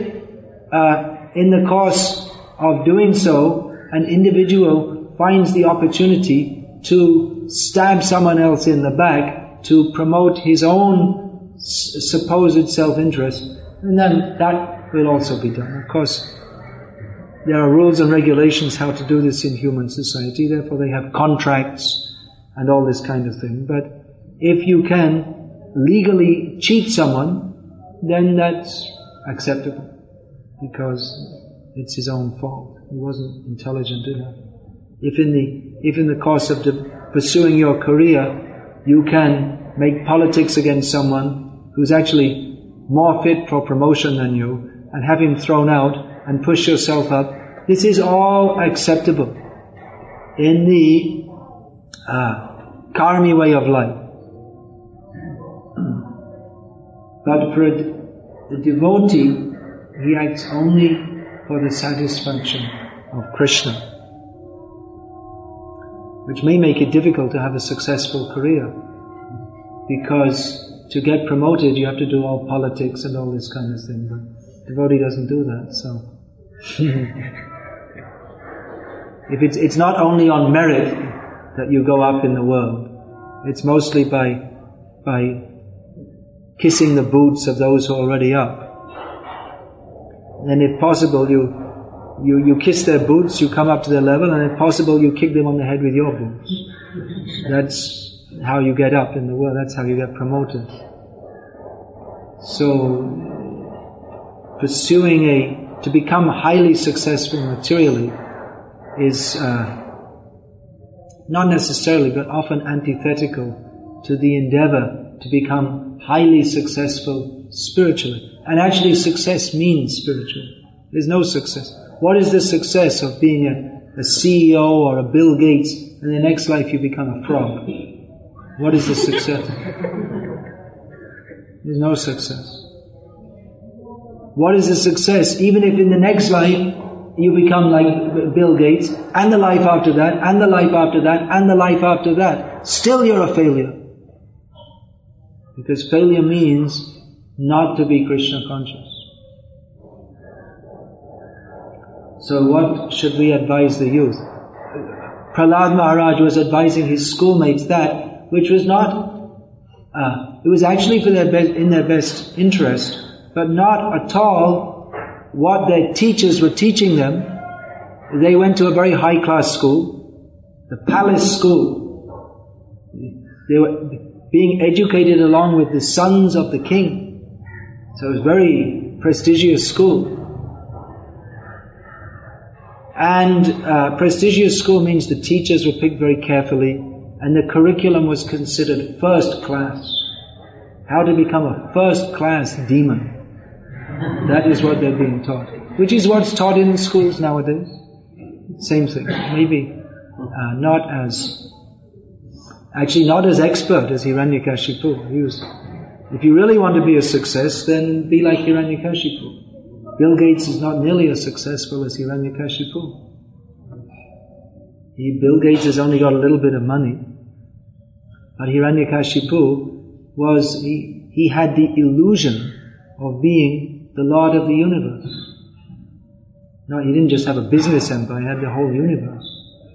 in the course of doing so, an individual finds the opportunity to stab someone else in the back to promote his own supposed self-interest, and then that will also be done. Of course, there are rules and regulations how to do this in human society, therefore they have contracts and all this kind of thing. But if you can legally cheat someone, then that's acceptable, because it's his own fault. He wasn't intelligent enough. If in the course of pursuing your career, you can make politics against someone who's actually more fit for promotion than you, and have him thrown out and push yourself up, this is all acceptable in the karmi way of life. But for the devotee, he acts only for the satisfaction of Krishna, which may make it difficult to have a successful career, because to get promoted you have to do all politics and all this kind of thing, but devotee doesn't do that, so if it's not only on merit that you go up in the world, it's mostly by kissing the boots of those who are already up. And if possible, you kiss their boots, you come up to their level, and if possible, you kick them on the head with your boots. That's how you get up in the world, that's how you get promoted. So, pursuing a to become highly successful materially is not necessarily, but often antithetical to the endeavor to become highly successful spiritually. And actually success means spiritual. There's no success. What is the success of being a CEO or a Bill Gates and in the next life you become a frog? What is the success? There's no success. What is the success? Even if in the next life you become like Bill Gates, and the life after that, and the life after that, and the life after that, still you're a failure. Because failure means not to be Krishna conscious. So what should we advise the youth? Prahlad Maharaj was advising his schoolmates that, which was not, it was actually for in their best interest, but not at all what their teachers were teaching them. They went to a very high-class school, the palace school. They were being educated along with the sons of the king. So it was a very prestigious school. And prestigious school means the teachers were picked very carefully, and the curriculum was considered first class. How to become a first class demon. That is what they're being taught. Which is what's taught in schools nowadays. Same thing. Maybe not as expert as Hiranyakashipu. If you really want to be a success, then be like Hiranyakashipu. Bill Gates is not nearly as successful as Hiranyakashipu. Bill Gates has only got a little bit of money. But Hiranyakashipu he had the illusion of being the Lord of the universe. No, he didn't just have a business empire, he had the whole universe.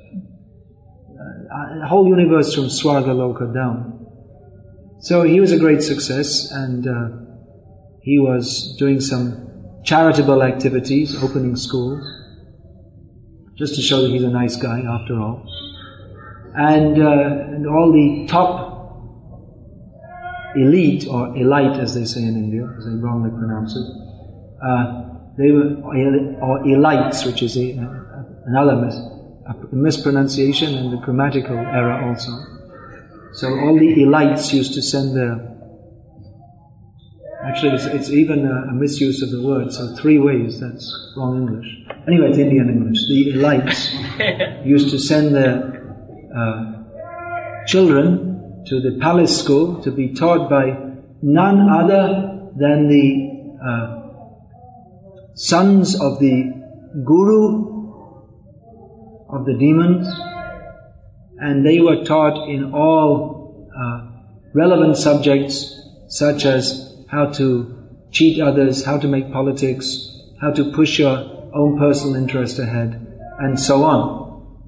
The whole universe from Swargaloka down. So he was a great success, and he was doing some charitable activities, opening schools, just to show that he's a nice guy after all. And all the top elite, or elite as they say in India, because they wrongly pronounce it, they were, or elites, which is another mispronunciation and the grammatical error also. So all the elites used to send their, actually it's even a misuse of the word, so 3 ways, that's wrong English. Anyway, it's Indian English. The elites used to send their children to the palace school to be taught by none other than the sons of the guru of the demons, and they were taught in all relevant subjects such as how to cheat others, how to make politics, how to push your own personal interest ahead, and so on.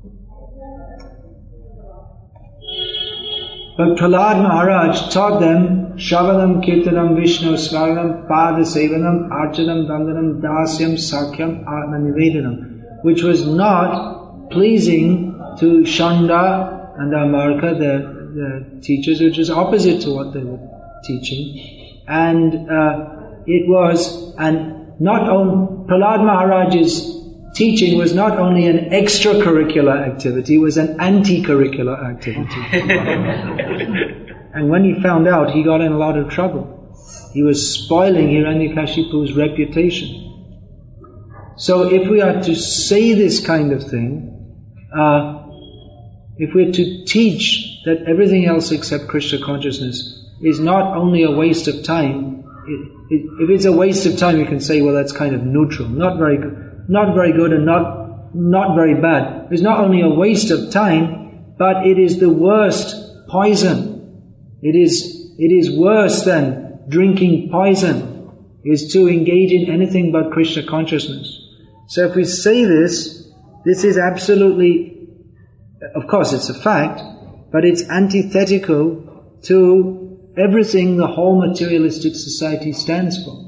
But Prahlad Maharaj taught them Shravanam, Kirtanam, Vishnu, Smaranam, Pada Sevanam, Archanam, Dandanam, Dasyam, Sakyam, Atma Nivedanam, which was not pleasing to Shanda and Amarka, the teachers, which was opposite to what they were teaching. And it was, and not only, Prahlad Maharaj's teaching was not only an extracurricular activity, it was an anti-curricular activity. And when he found out, he got in a lot of trouble. He was spoiling Hiranyakashipu's reputation. So if we are to say this kind of thing, if we're to teach that everything else except Krishna consciousness is not only a waste of time, if it's a waste of time, you can say, well, that's kind of neutral, not very good and not very bad. It's not only a waste of time, but it is the worst poison. It is worse than drinking poison, is to engage in anything but Krishna consciousness. So if we say this is absolutely, of course it's a fact, but it's antithetical to everything the whole materialistic society stands for.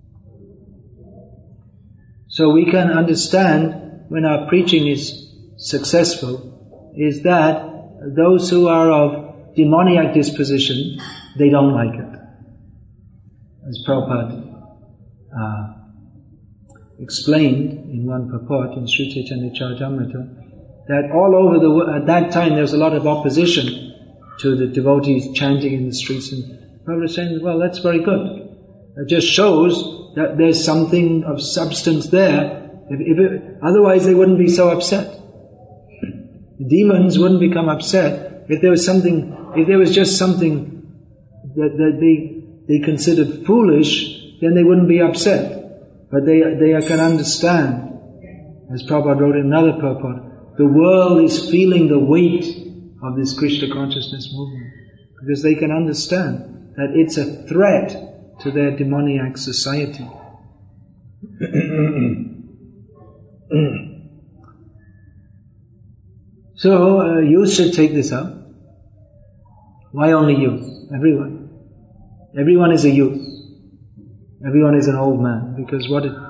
So we can understand when our preaching is successful, is that those who are of demoniac disposition, they don't like it. As Prabhupada explained in one purport in Sri Chaitanya Charitamrita that all over the world, at that time there was a lot of opposition to the devotees chanting in the streets, and Prabhupada was saying, well, that's very good. It just shows that there's something of substance there. Otherwise they wouldn't be so upset. The demons wouldn't become upset if there was just something that they considered foolish, then they wouldn't be upset. But they can understand, as Prabhupada wrote in another purport, the world is feeling the weight of this Krishna consciousness movement, because they can understand that it's a threat to their demoniac society. So, youth should take this up. Why only youth? Everyone. Everyone is a youth. Everyone is an old man, because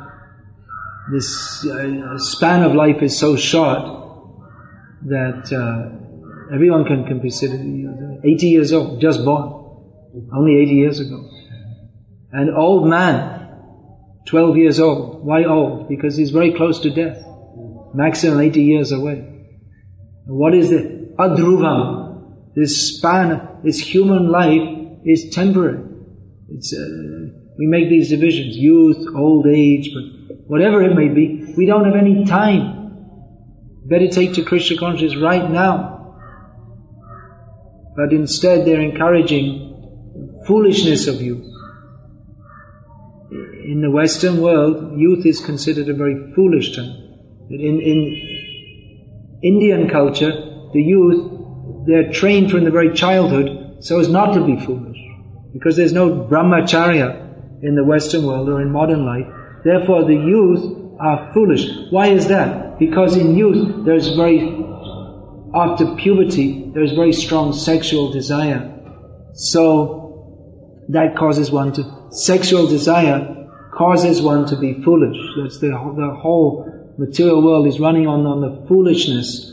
this span of life is so short that everyone can be considered 80 years old, just born, only 80 years ago. An old man, 12 years old. Why old? Because he's very close to death, maximum 80 years away. What is it? Adhruvam. This span, this human life is temporary. We make these divisions, youth, old age, but whatever it may be, we don't have any time. Meditate to Krishna consciousness right now. But instead they're encouraging foolishness of youth. In the Western world, youth is considered a very foolish time. In Indian culture, the youth, they're trained from the very childhood so as not to be foolish. Because there's no brahmacharya in the Western world or in modern life. Therefore the youth are foolish. Why is that? Because in youth after puberty, there's very strong sexual desire. So that sexual desire causes one to be foolish. That's the whole material world is running on the foolishness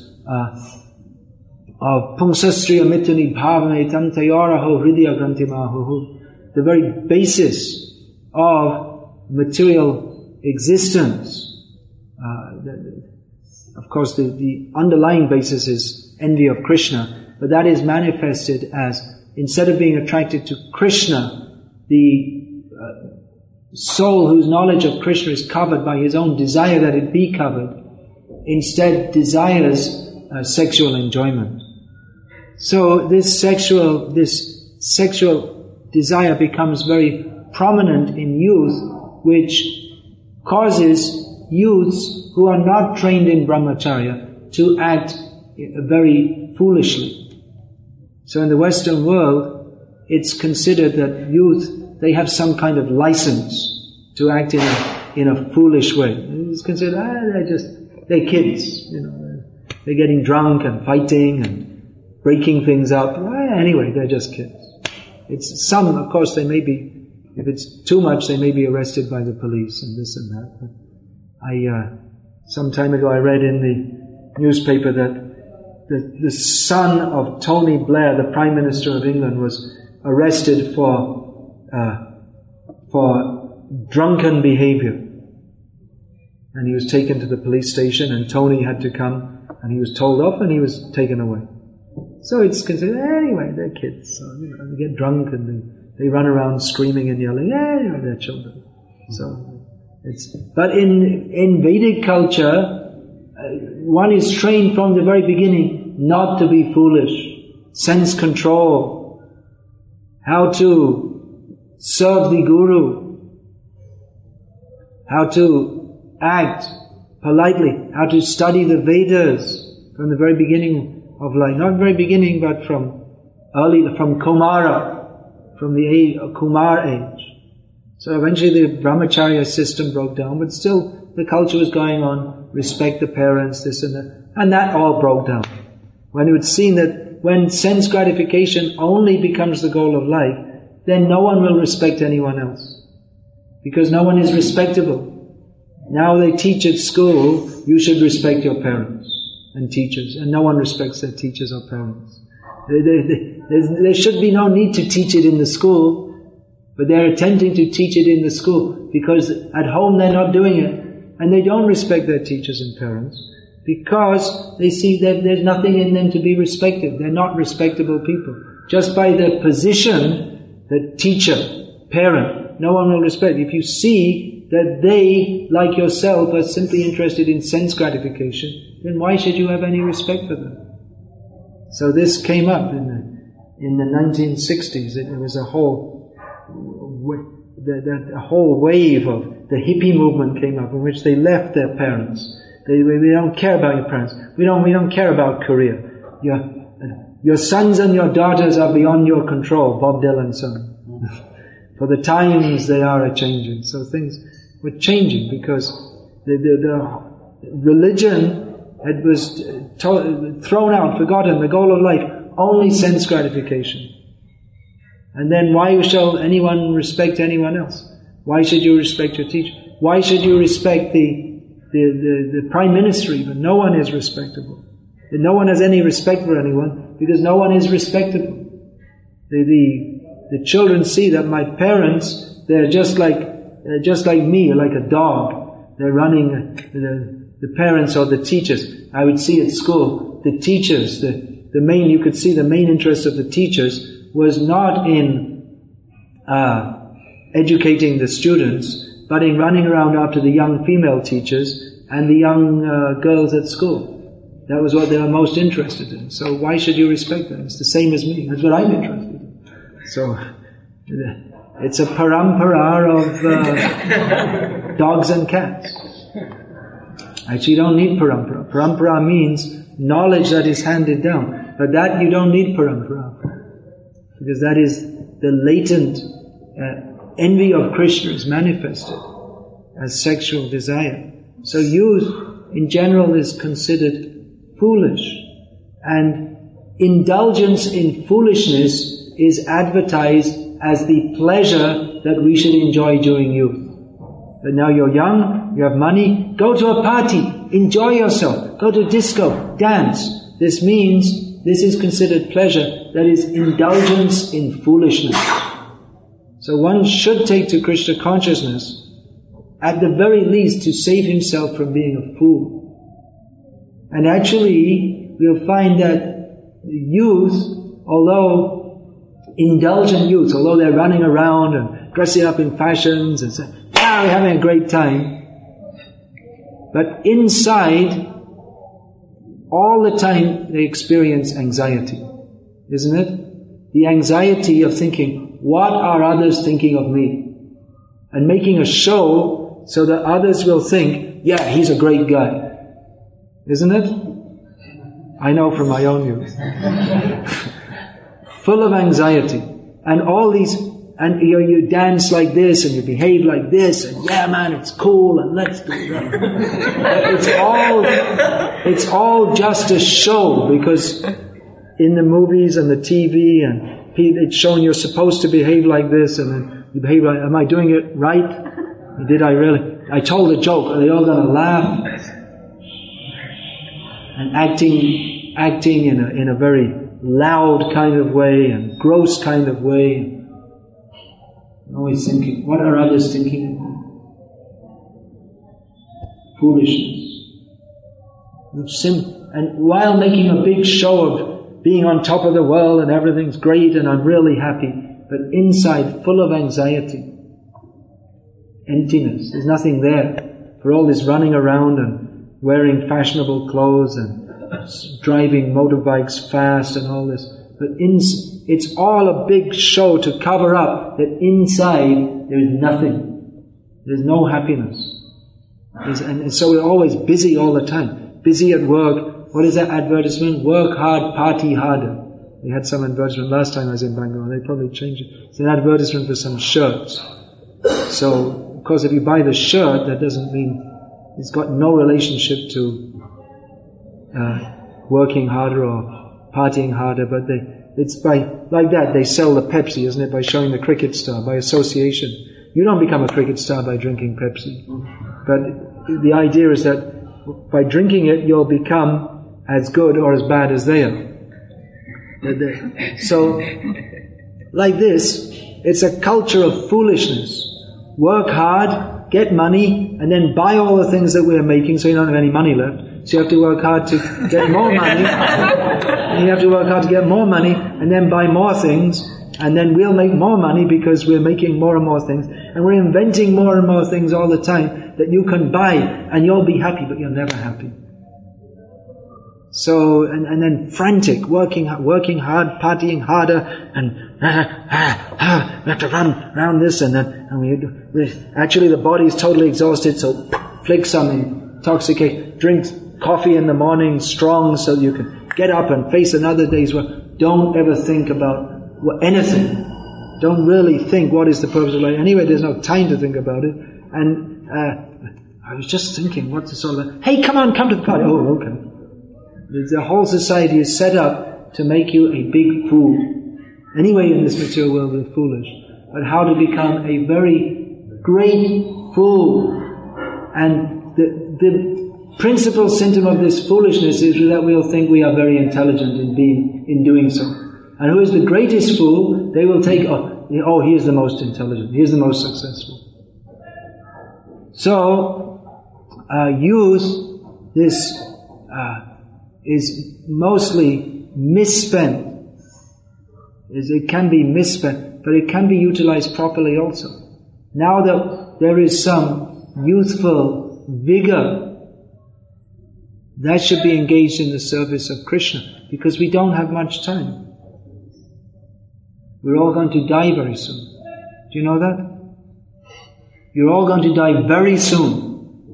of pungsastriya mitani bhavane tantayaraho hridya grantimahu. The very basis of material existence. Of course, the underlying basis is envy of Krishna, but that is manifested as, instead of being attracted to Krishna, the soul whose knowledge of Krishna is covered by his own desire that it be covered, instead desires sexual enjoyment. So this sexual desire becomes very prominent in youth, which causes youths who are not trained in brahmacharya to act very foolishly. So in the Western world, it's considered that youth, they have some kind of license to act in a foolish way. It's considered, they're kids, they're getting drunk and fighting and breaking things up. Anyway, they're just kids. Of course, they may be, if it's too much, they may be arrested by the police and this and that. But some time ago I read in the newspaper that the son of Tony Blair, the Prime Minister of England, was arrested for drunken behavior. And he was taken to the police station, and Tony had to come, and he was told off and he was taken away. So it's considered, anyway, they're kids. So, they get drunk and they run around screaming and yelling, anyway, they're children. But in Vedic culture, one is trained from the very beginning not to be foolish, sense control, how to serve the Guru, how to act politely, how to study the Vedas from the very beginning of life. Not very beginning, but from Kumara, from the Kumar age. So eventually the brahmacharya system broke down, but still the culture was going on, respect the parents, this and that, and that all broke down. When it was seen that when sense gratification only becomes the goal of life, then no one will respect anyone else. Because no one is respectable. Now they teach at school, you should respect your parents and teachers, and no one respects their teachers or parents. There should be no need to teach it in the school, but they're attempting to teach it in the school because at home they're not doing it. And they don't respect their teachers and parents because they see that there's nothing in them to be respected. They're not respectable people. Just by their position, the teacher, parent, no one will respect. If you see that they, like yourself, are simply interested in sense gratification, then why should you have any respect for them? So this came up in the 1960s. It was a whole wave of the hippie movement came up in which they left their parents. We don't care about your parents. We don't care about career. Your sons and your daughters are beyond your control, Bob Dylan sung. For the times they are a-changing. So things were changing because the religion was thrown out, forgotten, the goal of life, only sense gratification. And then why shall anyone respect anyone else? Why should you respect your teacher? Why should you respect the Prime Minister even? No one is respectable. No one has any respect for anyone because no one is respectable. The children see that my parents, they're just like me, like a dog. They're running, the parents or the teachers. I would see at school, the teachers, you could see the main interest of the teachers was not in educating the students, but in running around after the young female teachers and the young girls at school. That was what they were most interested in. So why should you respect them? It's the same as me. That's what I'm interested in. So it's a parampara of dogs and cats. Actually, you don't need parampara. Parampara means knowledge that is handed down. But that you don't need parampara. Because that is the latent envy of Krishna is manifested as sexual desire. So youth in general is considered foolish. And indulgence in foolishness is advertised as the pleasure that we should enjoy during youth. But now you're young, you have money, go to a party, enjoy yourself, go to disco, dance. This means this is considered pleasure, that is indulgence in foolishness. So one should take to Krishna consciousness, at the very least, to save himself from being a fool. And actually, we'll find that youth, although indulgent youth, although they're running around and dressing up in fashions and saying, we're having a great time, but inside, all the time they experience anxiety, isn't it? The anxiety of thinking, what are others thinking of me? And making a show so that others will think, yeah, he's a great guy. Isn't it? I know from my own youth. Full of anxiety. And all these, and you dance like this and you behave like this and yeah man, it's cool and let's do that. It's all just a show because in the movies and the TV and it's shown you're supposed to behave like this and then you behave like, am I doing it right? Did I really? I told a joke, are they all going to laugh? And acting in a very loud kind of way and gross kind of way. Always thinking, what are others thinking of me? Foolishness. And while making a big show of being on top of the world and everything's great and I'm really happy, but inside full of anxiety, emptiness, there's nothing there. For all this running around and wearing fashionable clothes and driving motorbikes fast and all this, but it's all a big show to cover up that inside there is nothing. There's no happiness. And so we're always busy all the time. Busy at work. What is that advertisement? Work hard, party harder. We had some advertisement last time I was in Bangalore. They probably changed it. It's an advertisement for some shirts. So, of course, if you buy the shirt, that doesn't mean it's got no relationship to working harder or partying harder, but it's by, like that, they sell the Pepsi, isn't it, by showing the cricket star, by association. You don't become a cricket star by drinking Pepsi. But the idea is that by drinking it, you'll become as good or as bad as they are. So, like this, it's a culture of foolishness. Work hard, get money, and then buy all the things that we're making so you don't have any money left. So you have to work hard to get more money. And you have to work hard to get more money, and then buy more things. And then we'll make more money because we're making more and more things. And we're inventing more and more things all the time that you can buy, and you'll be happy, but you're never happy. So, and then frantic, working hard, partying harder, and we have to run around this, and then actually the body is totally exhausted, so flick some intoxicate, drink coffee in the morning, strong, so you can get up and face another day's work. Don't ever think about anything. Don't really think what is the purpose of life. Anyway, there's no time to think about it. And I was just thinking, what's this all about? Hey, come to the party. Oh, okay. The whole society is set up to make you a big fool. Anyway, in this material world, we're foolish. But how to become a very great fool. And the principal symptom of this foolishness is that we'll think we are very intelligent in doing so. And who is the greatest fool? They will take, he is the most intelligent, he is the most successful. So, youth, this is mostly misspent. It can be misspent, but it can be utilized properly also. Now that there is some youthful vigor, that should be engaged in the service of Krishna, because we don't have much time. We're all going to die very soon. Do you know that? You're all going to die very soon.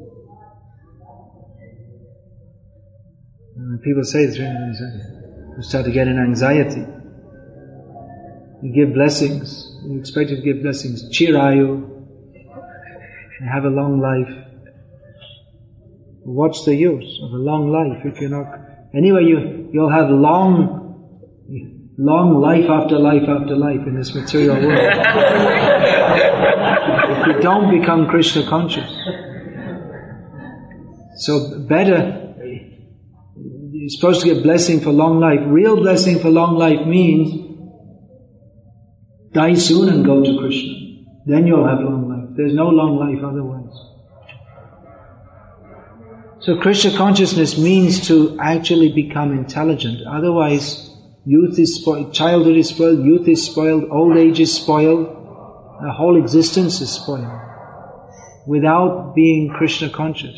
And when people say this, you start to get an anxiety. You give blessings. You expect to give blessings. Chirayu. And have a long life. What's the use of a long life if you're not... Anyway, you'll have long life after life after life in this material world. If you don't become Krishna conscious. So better, you're supposed to get blessing for long life. Real blessing for long life means die soon and go to Krishna. Then you'll have long life. There's no long life otherwise. So Krishna consciousness means to actually become intelligent. Otherwise, youth is spoiled, childhood is spoiled, youth is spoiled, old age is spoiled, the whole existence is spoiled without being Krishna conscious.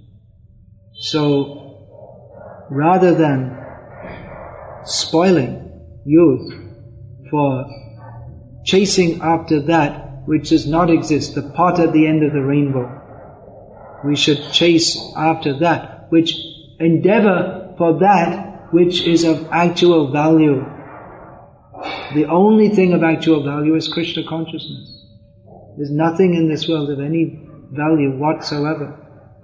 So, rather than spoiling youth for chasing after that which does not exist, the pot at the end of the rainbow, we should chase after that, which endeavor for that which is of actual value. The only thing of actual value is Krishna consciousness. There's nothing in this world of any value whatsoever.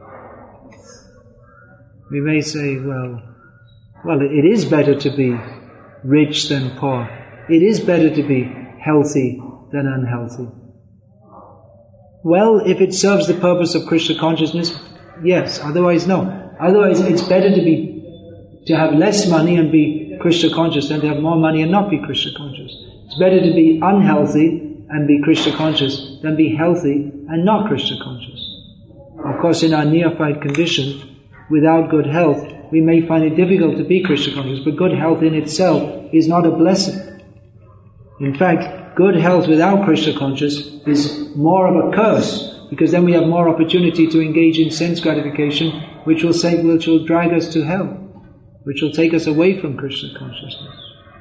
We may say, well, it is better to be rich than poor. It is better to be healthy than unhealthy. Well, if it serves the purpose of Krishna consciousness, yes. Otherwise, no. Otherwise, it's better to have less money and be Krishna conscious than to have more money and not be Krishna conscious. It's better to be unhealthy and be Krishna conscious than be healthy and not Krishna conscious. Of course, in our neophyte condition, without good health, we may find it difficult to be Krishna conscious, but good health in itself is not a blessing. In fact, good health without Krishna conscious is more of a curse, because then we have more opportunity to engage in sense gratification, which will drag us to hell, which will take us away from Krishna consciousness.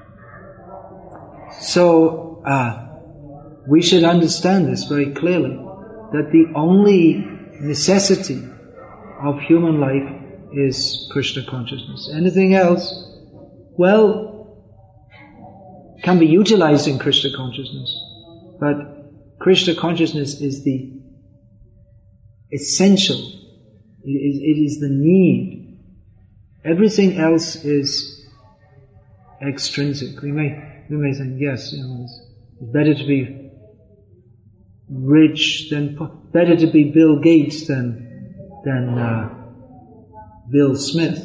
So, we should understand this very clearly, that the only necessity of human life is Krishna consciousness. Anything else, can be utilized in Krishna consciousness, but Krishna consciousness is the essential. It is the need. Everything else is extrinsic. We may think, yes, it's better to be rich than poor. Better to be Bill Gates than Bill Smith.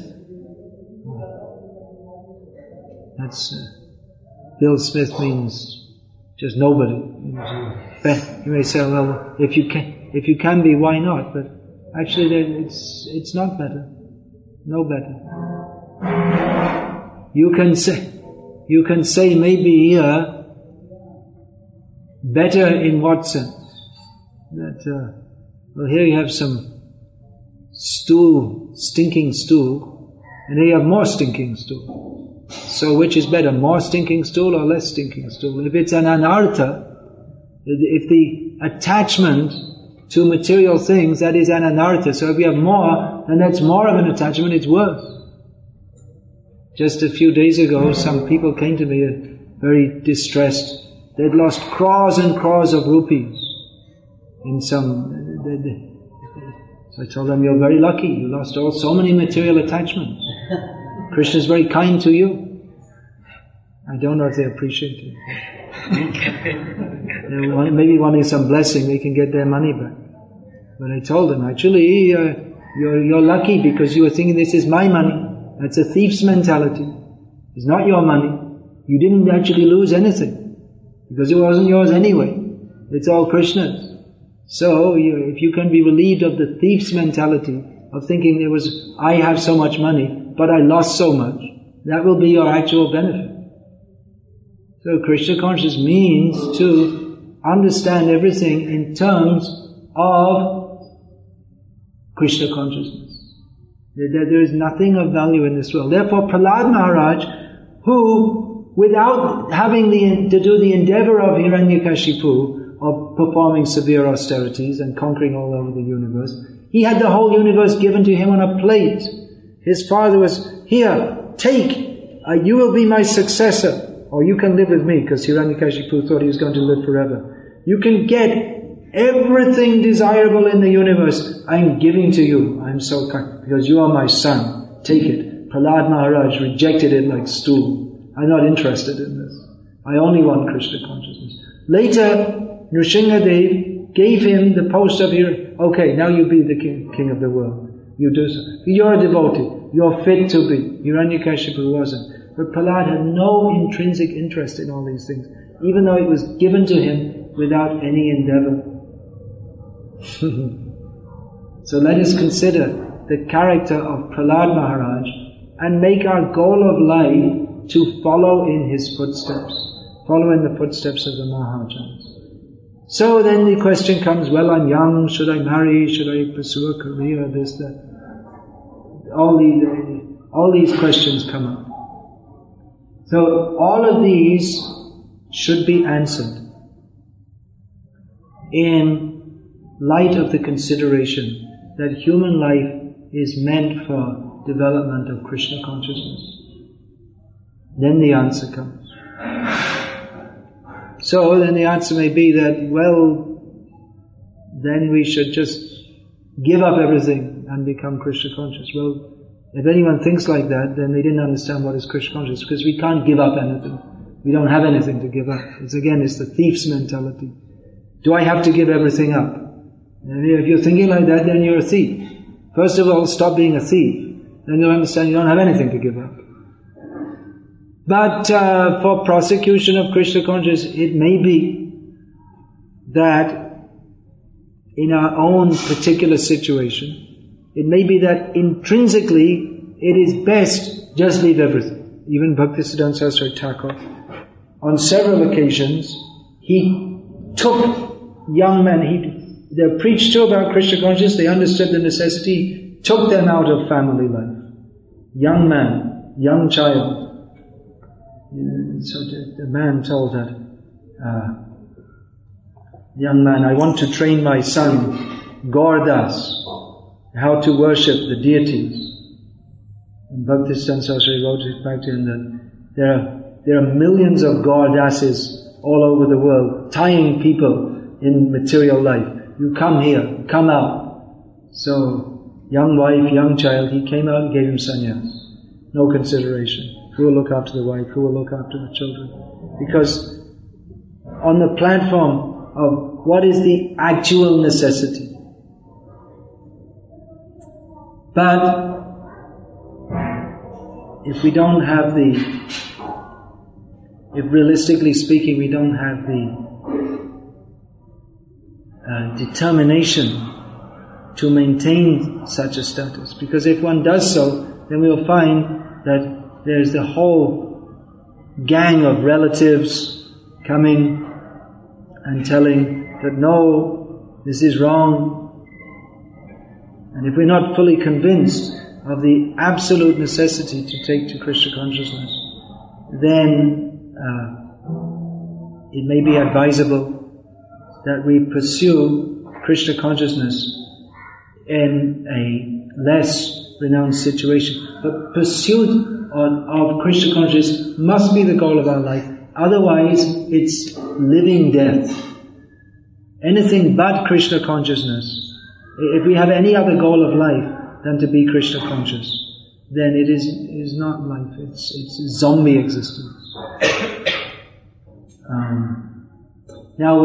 That's Bill Smith means just nobody. You may say, well, if if you can be, why not? But actually it's not better. No better. You can say maybe better in what sense? That, well, here you have some stool, stinking stool, and here you have more stinking stool. So which is better, more stinking stool or less stinking stool? If it's an anartha, if the attachment to material things, that is an anartha. So if you have more, then that's more of an attachment, it's worse. Just a few days ago, some people came to me very distressed. They'd lost crores and crores of rupees in some... So I told them, you're very lucky, you lost so many material attachments. Krishna is very kind to you. I don't know if they appreciate it. Maybe wanting some blessing, they can get their money back. But I told them, actually, you're lucky because you were thinking this is my money. That's a thief's mentality. It's not your money. You didn't actually lose anything because it wasn't yours anyway. It's all Krishna's. So, if you can be relieved of the thief's mentality of thinking I have so much money, but I lost so much, that will be your actual benefit. So Krishna consciousness means to understand everything in terms of Krishna consciousness. There is nothing of value in this world. Therefore Prahlad Maharaj, who, without having to do the endeavor of Hiranyakashipu, of performing severe austerities and conquering all over the universe, he had the whole universe given to him on a plate. His father was, here, take, you will be my successor, or you can live with me, because Hiranyakashipu thought he was going to live forever. You can get everything desirable in the universe, I'm giving to you. I'm so kind, because you are my son. Take it. Prahlad Maharaj rejected it like stool. I'm not interested in this. I only want Krishna consciousness. Later, Nrsimhadev gave him the post of okay, now you be the king of the world. You do so. You're a devotee. You're fit to be. Hiranyakashipu wasn't. But Prahlad had no intrinsic interest in all these things, even though it was given to him without any endeavor. So let us consider the character of Prahlad Maharaj and make our goal of life to follow in his footsteps, follow in the footsteps of the Mahajans. So then the question comes, well, I'm young, should I marry, should I pursue a career, this, that? All these questions come up. So all of these should be answered in light of the consideration that human life is meant for development of Krishna consciousness. Then the answer comes. So then the answer may be that, well, then we should just give up everything and become Krishna conscious. Well, if anyone thinks like that, then they didn't understand what is Krishna conscious, because we can't give up anything. We don't have anything to give up. It's the thief's mentality. Do I have to give everything up? And if you're thinking like that, then you're a thief. First of all, stop being a thief. Then you'll understand you don't have anything to give up. But for prosecution of Krishna consciousness, it may be that in our own particular situation, it may be that intrinsically it is best just leave everything. Even Bhaktisiddhanta Saraswati Thakur, on several occasions, he took young men, they preached to about Krishna consciousness, they understood the necessity, took them out of family life. Young man, young child. So the man told that young man, I want to train my son, Gauradas, how to worship the deities. And Bhaktisiddhanta Saraswati wrote it back to him that there are millions of Gauradases all over the world, tying people in material life. You come here, come out. So, young wife, young child, he came out and gave him sannyas. No consideration. Who will look after the wife? Who will look after the children? Because on the platform of what is the actual necessity. But if we don't have if realistically speaking we don't have determination to maintain such a status. Because if one does so, then we'll find that there's the whole gang of relatives coming and telling that no, this is wrong. And if we're not fully convinced of the absolute necessity to take to Krishna consciousness, then it may be advisable that we pursue Krishna consciousness in a less renounced situation. But pursuit of Krishna consciousness must be the goal of our life. Otherwise, it's living death. Anything but Krishna consciousness. If we have any other goal of life than to be Krishna conscious, then it is not life. It's zombie existence. Now,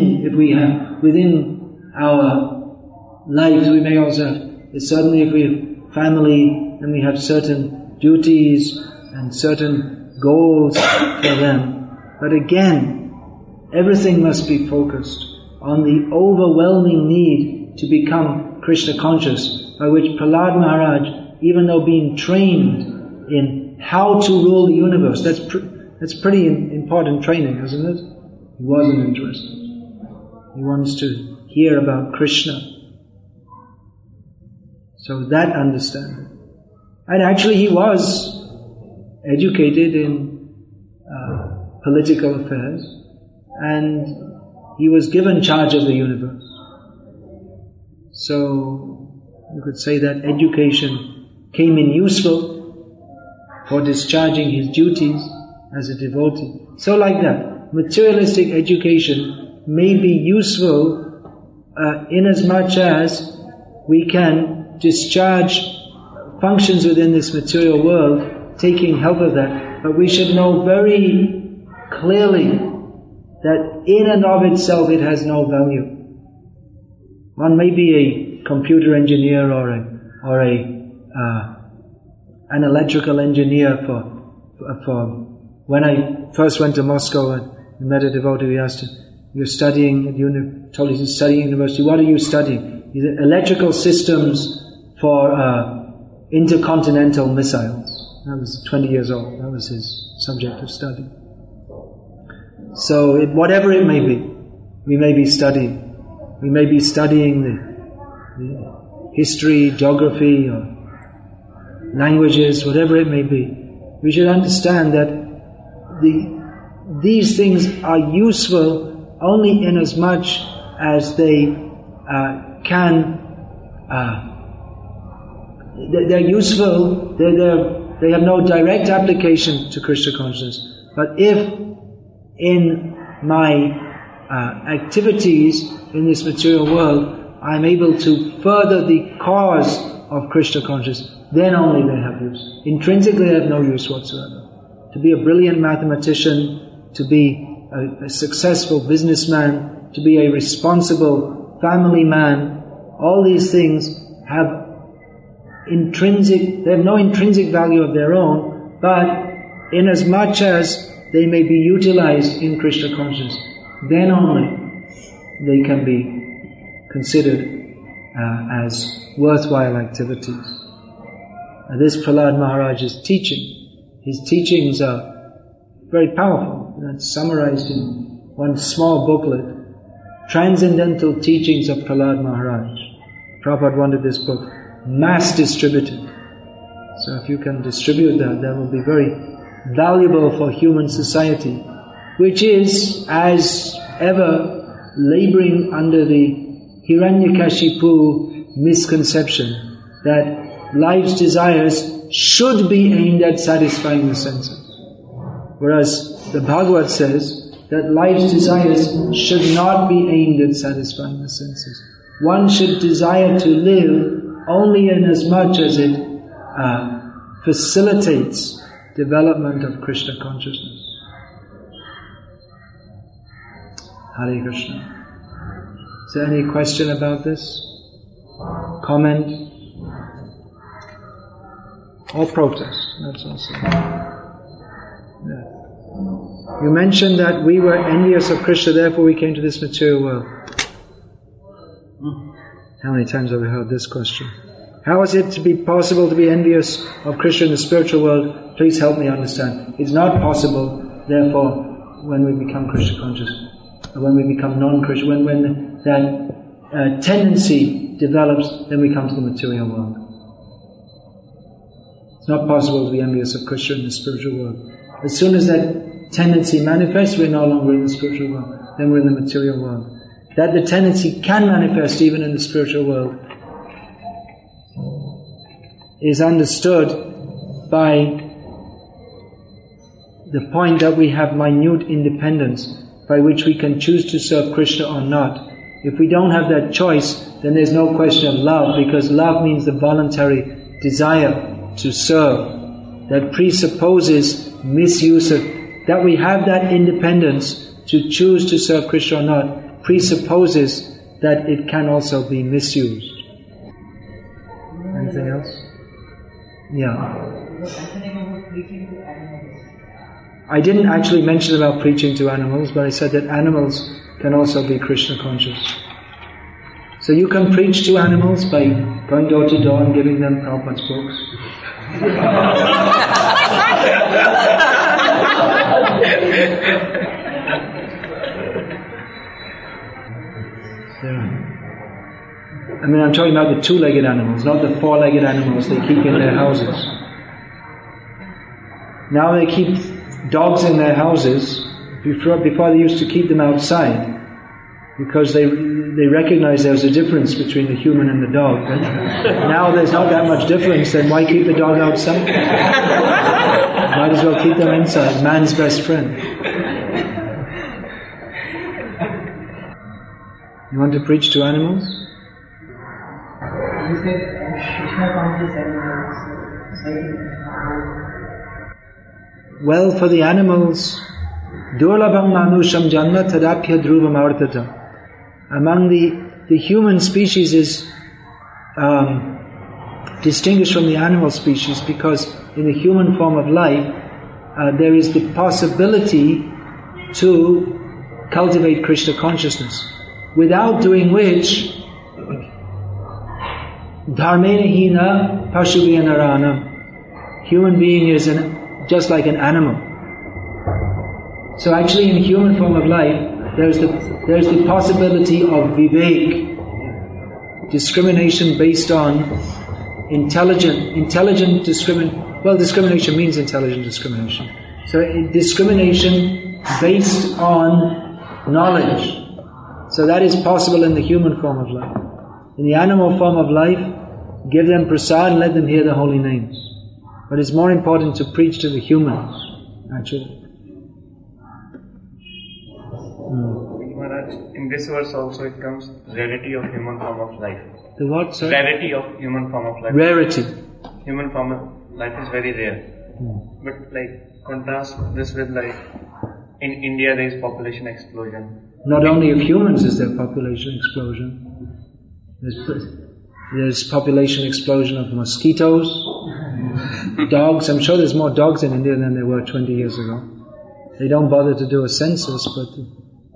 within our lives, we may also have, certainly if we have family, then we have certain duties and certain goals for them. But again, everything must be focused on the overwhelming need to become Krishna conscious, by which Prahlad Maharaj, even though being trained in how to rule the universe, that's pretty important training, isn't it? He wasn't interested. He wants to hear about Krishna. So that understanding. And actually he was educated in political affairs, and he was given charge of the universe. So you could say that education came in useful for discharging his duties as a devotee. So like that, materialistic education may be useful in as much as we can discharge functions within this material world, taking help of that. But we should know very clearly that in and of itself it has no value. One may be a computer engineer or an electrical engineer for when I first went to Moscow and met a devotee, we asked him, you're studying at told him he's studying at university, what are you studying? He said, electrical systems for intercontinental missiles. That was 20 years old. That was his subject of study. So whatever it may be, we may be studying. We may be studying the history, geography, or languages, whatever it may be. We should understand that these things are useful only in as much as they they're useful, they have no direct application to Krishna consciousness. But if in my activities in this material world I'm able to further the cause of Krishna consciousness, then only they have use. Intrinsically they have no use whatsoever. To be a brilliant mathematician, to be a successful businessman, to be a responsible family man, all these things have no intrinsic value of their own, but in as much as they may be utilized in Krishna consciousness, then only they can be considered as worthwhile activities. This Prahlad Maharaj's teaching, his teachings are very powerful. That's summarized in one small booklet, Transcendental Teachings of Prahlad Maharaj. Prabhupada wanted this book mass distributed. So if you can distribute that will be very valuable for human society, which is, as ever, laboring under the Hiranyakashipu misconception that life's desires should be aimed at satisfying the senses. Whereas the Bhagavad says that life's desires should not be aimed at satisfying the senses. One should desire to live only in as much as it facilitates development of Krishna consciousness. Hare Krishna. Is there any question about this? Comment? Or protest? That's also. Yeah. You mentioned that we were envious of Krishna, therefore we came to this material world. How many times have we heard this question? How is it to be possible to be envious of Krishna in the spiritual world? Please help me understand. It's not possible, therefore, when we become Krishna conscious, or when we become non-Krishna, when that tendency develops, then we come to the material world. It's not possible to be envious of Krishna in the spiritual world. As soon as that tendency manifests, we're no longer in the spiritual world, then we're in the material world. That the tendency can manifest even in the spiritual world is understood by the point that we have minute independence by which we can choose to serve Krishna or not. If we don't have that choice, then there's no question of love, because love means the voluntary desire to serve. That presupposes misuse of, that we have that independence to choose to serve Krishna or not, presupposes that it can also be misused. Anything else? Yeah. I didn't actually mention about preaching to animals, but I said that animals can also be Krishna conscious. So you can preach to animals by going door to door and giving them Prabhupada's books. I mean, I'm talking about the two-legged animals, not the four-legged animals they keep in their houses. Now they keep dogs in their houses. Before they used to keep them outside, because they recognize there's a difference between the human and the dog. But now there's not that much difference, then why keep the dog outside? Might as well keep them inside, man's best friend. You want to preach to animals? You said Krishna conscious animals. Well, for the animals, Durlabham manusham janma tadapya dhruvam artata. Among the human species is distinguished from the animal species because in the human form of life there is the possibility to cultivate Krishna consciousness, without doing which dharmena hina pashubhya naranam, human being is just like an animal. So actually in human form of life there's the possibility of vivek, discrimination based on intelligent discrimination. Well, discrimination means intelligent discrimination. So discrimination based on knowledge. So that is possible in the human form of life. In the animal form of life, give them prasad and let them hear the holy names. But it's more important to preach to the humans, actually. Maharaj, in this verse also it comes rarity of human form of life. The what, sir? Rarity of human form of life. Rarity. Human form of life is very rare. But contrast this with in India there is population explosion. Not only of humans is there population explosion. There's population explosion of mosquitoes, dogs. I'm sure there's more dogs in India than there were 20 years ago. They don't bother to do a census, but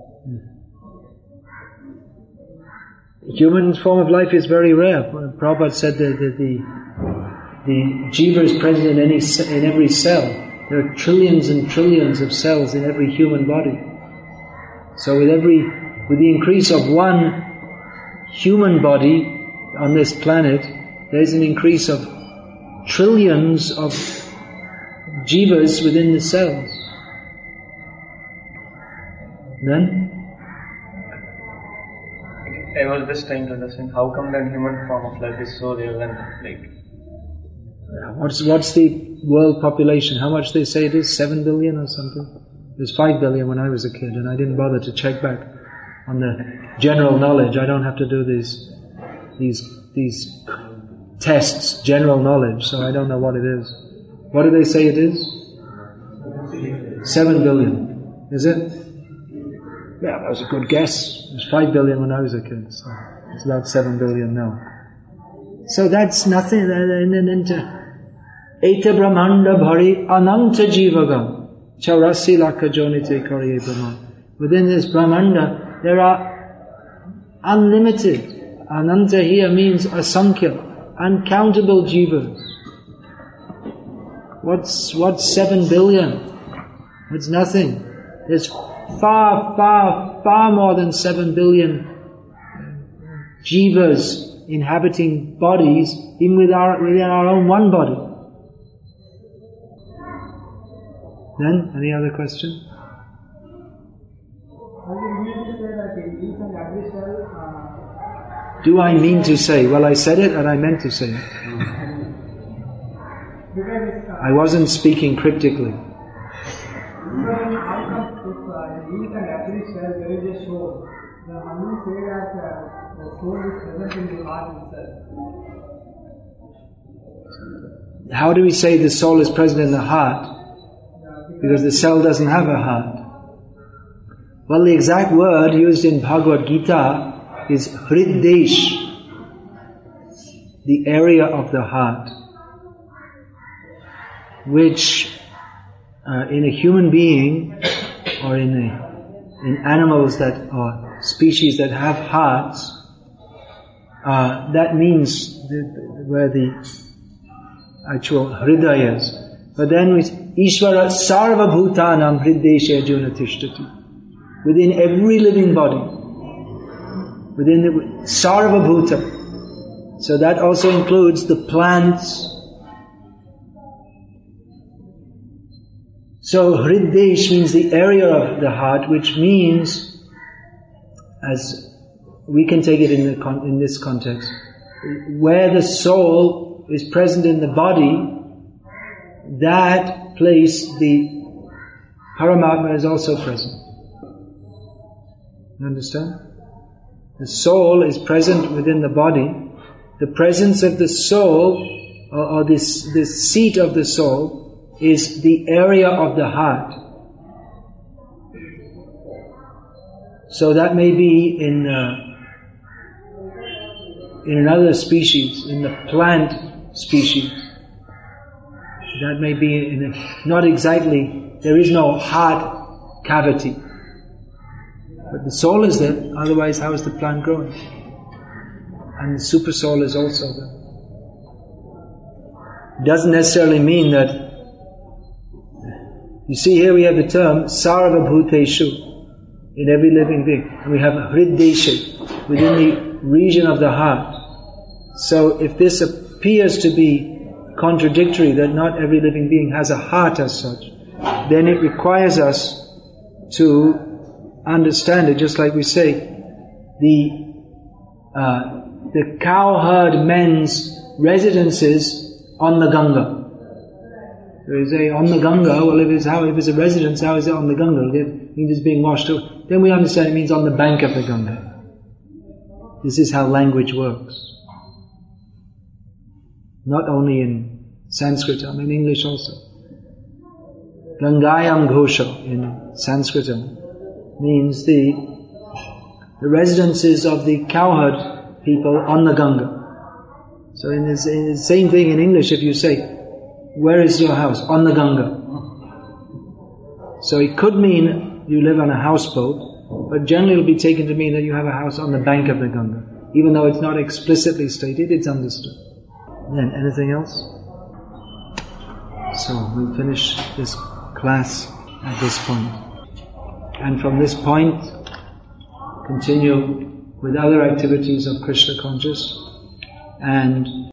the human form of life is very rare. Prabhupada said that the jiva is present in every cell. There are trillions and trillions of cells in every human body. So with the increase of one human body on this planet, there is an increase of trillions of jivas within the cells. Then? I was just trying to understand how come that human form of life is so rare and What's the world population? How much they say it is? 7 billion or something? It was 5 billion when I was a kid, and I didn't bother to check back on the general knowledge. I don't have to do these tests, general knowledge, so I don't know what it is. What do they say it is? 7 billion. Is it? Yeah, that was a good guess. It was 5 billion when I was a kid, so it's about 7 billion now. So that's nothing. Eta Brahmanda Bhari Ananta Jivagam Chaurasi Lakha Jonite Karye Brahman. Within this Brahmanda there are unlimited Ananta here means asankhya, uncountable jivas. What's 7 billion? It's nothing. There's far, far, far more than 7 billion jivas inhabiting bodies, even within our own one body. Then, any other question? Do I mean to say? Well, I said it and I meant to say it. I wasn't speaking cryptically. How do we say the soul is present in the heart? Because the cell doesn't have a heart. Well, the exact word used in Bhagavad Gita is Hriddesh, the area of the heart, which in a human being or in animals that are species that have hearts, that means where the actual Hridayas. But then with Ishvara Sarva Bhutanam Hriddesha Arjuna Tishtati, within every living body, within the Sarva Bhuta. So that also includes the plants. So Hriddesh means the area of the heart, which means, as we can take it in this context, where the soul is present in the body, that place the Paramatma is also present. You understand? The soul is present within the body. The presence of the soul, or this seat of the soul, is the area of the heart. So that may be in another species, in the plant species. That may be not exactly, there is no heart cavity. But the soul is there, otherwise how is the plant growing? And the super soul is also there. It doesn't necessarily mean that, you see here we have the term Sarva Bhuteshu, in every living being. And we have Hriddesha, within the region of the heart. So if this appears to be contradictory, that not every living being has a heart as such, then it requires us to understand it, just like we say, the cowherd men's residences on the Ganga. So you say, on the Ganga, well if it's a residence, how is it on the Ganga? It means it's being washed out. Then we understand it means on the bank of the Ganga. This is how language works. Not only in Sanskrit, in English also. Gangayam Ghosha in Sanskrit means the residences of the cowherd people on the Ganga. So in the same thing in English, if you say, where is your house? On the Ganga. So it could mean you live on a houseboat, but generally it will be taken to mean that you have a house on the bank of the Ganga. Even though it's not explicitly stated, it's understood. Then, anything else? So, we'll finish this class at this point. And from this point, continue with other activities of Krishna conscious and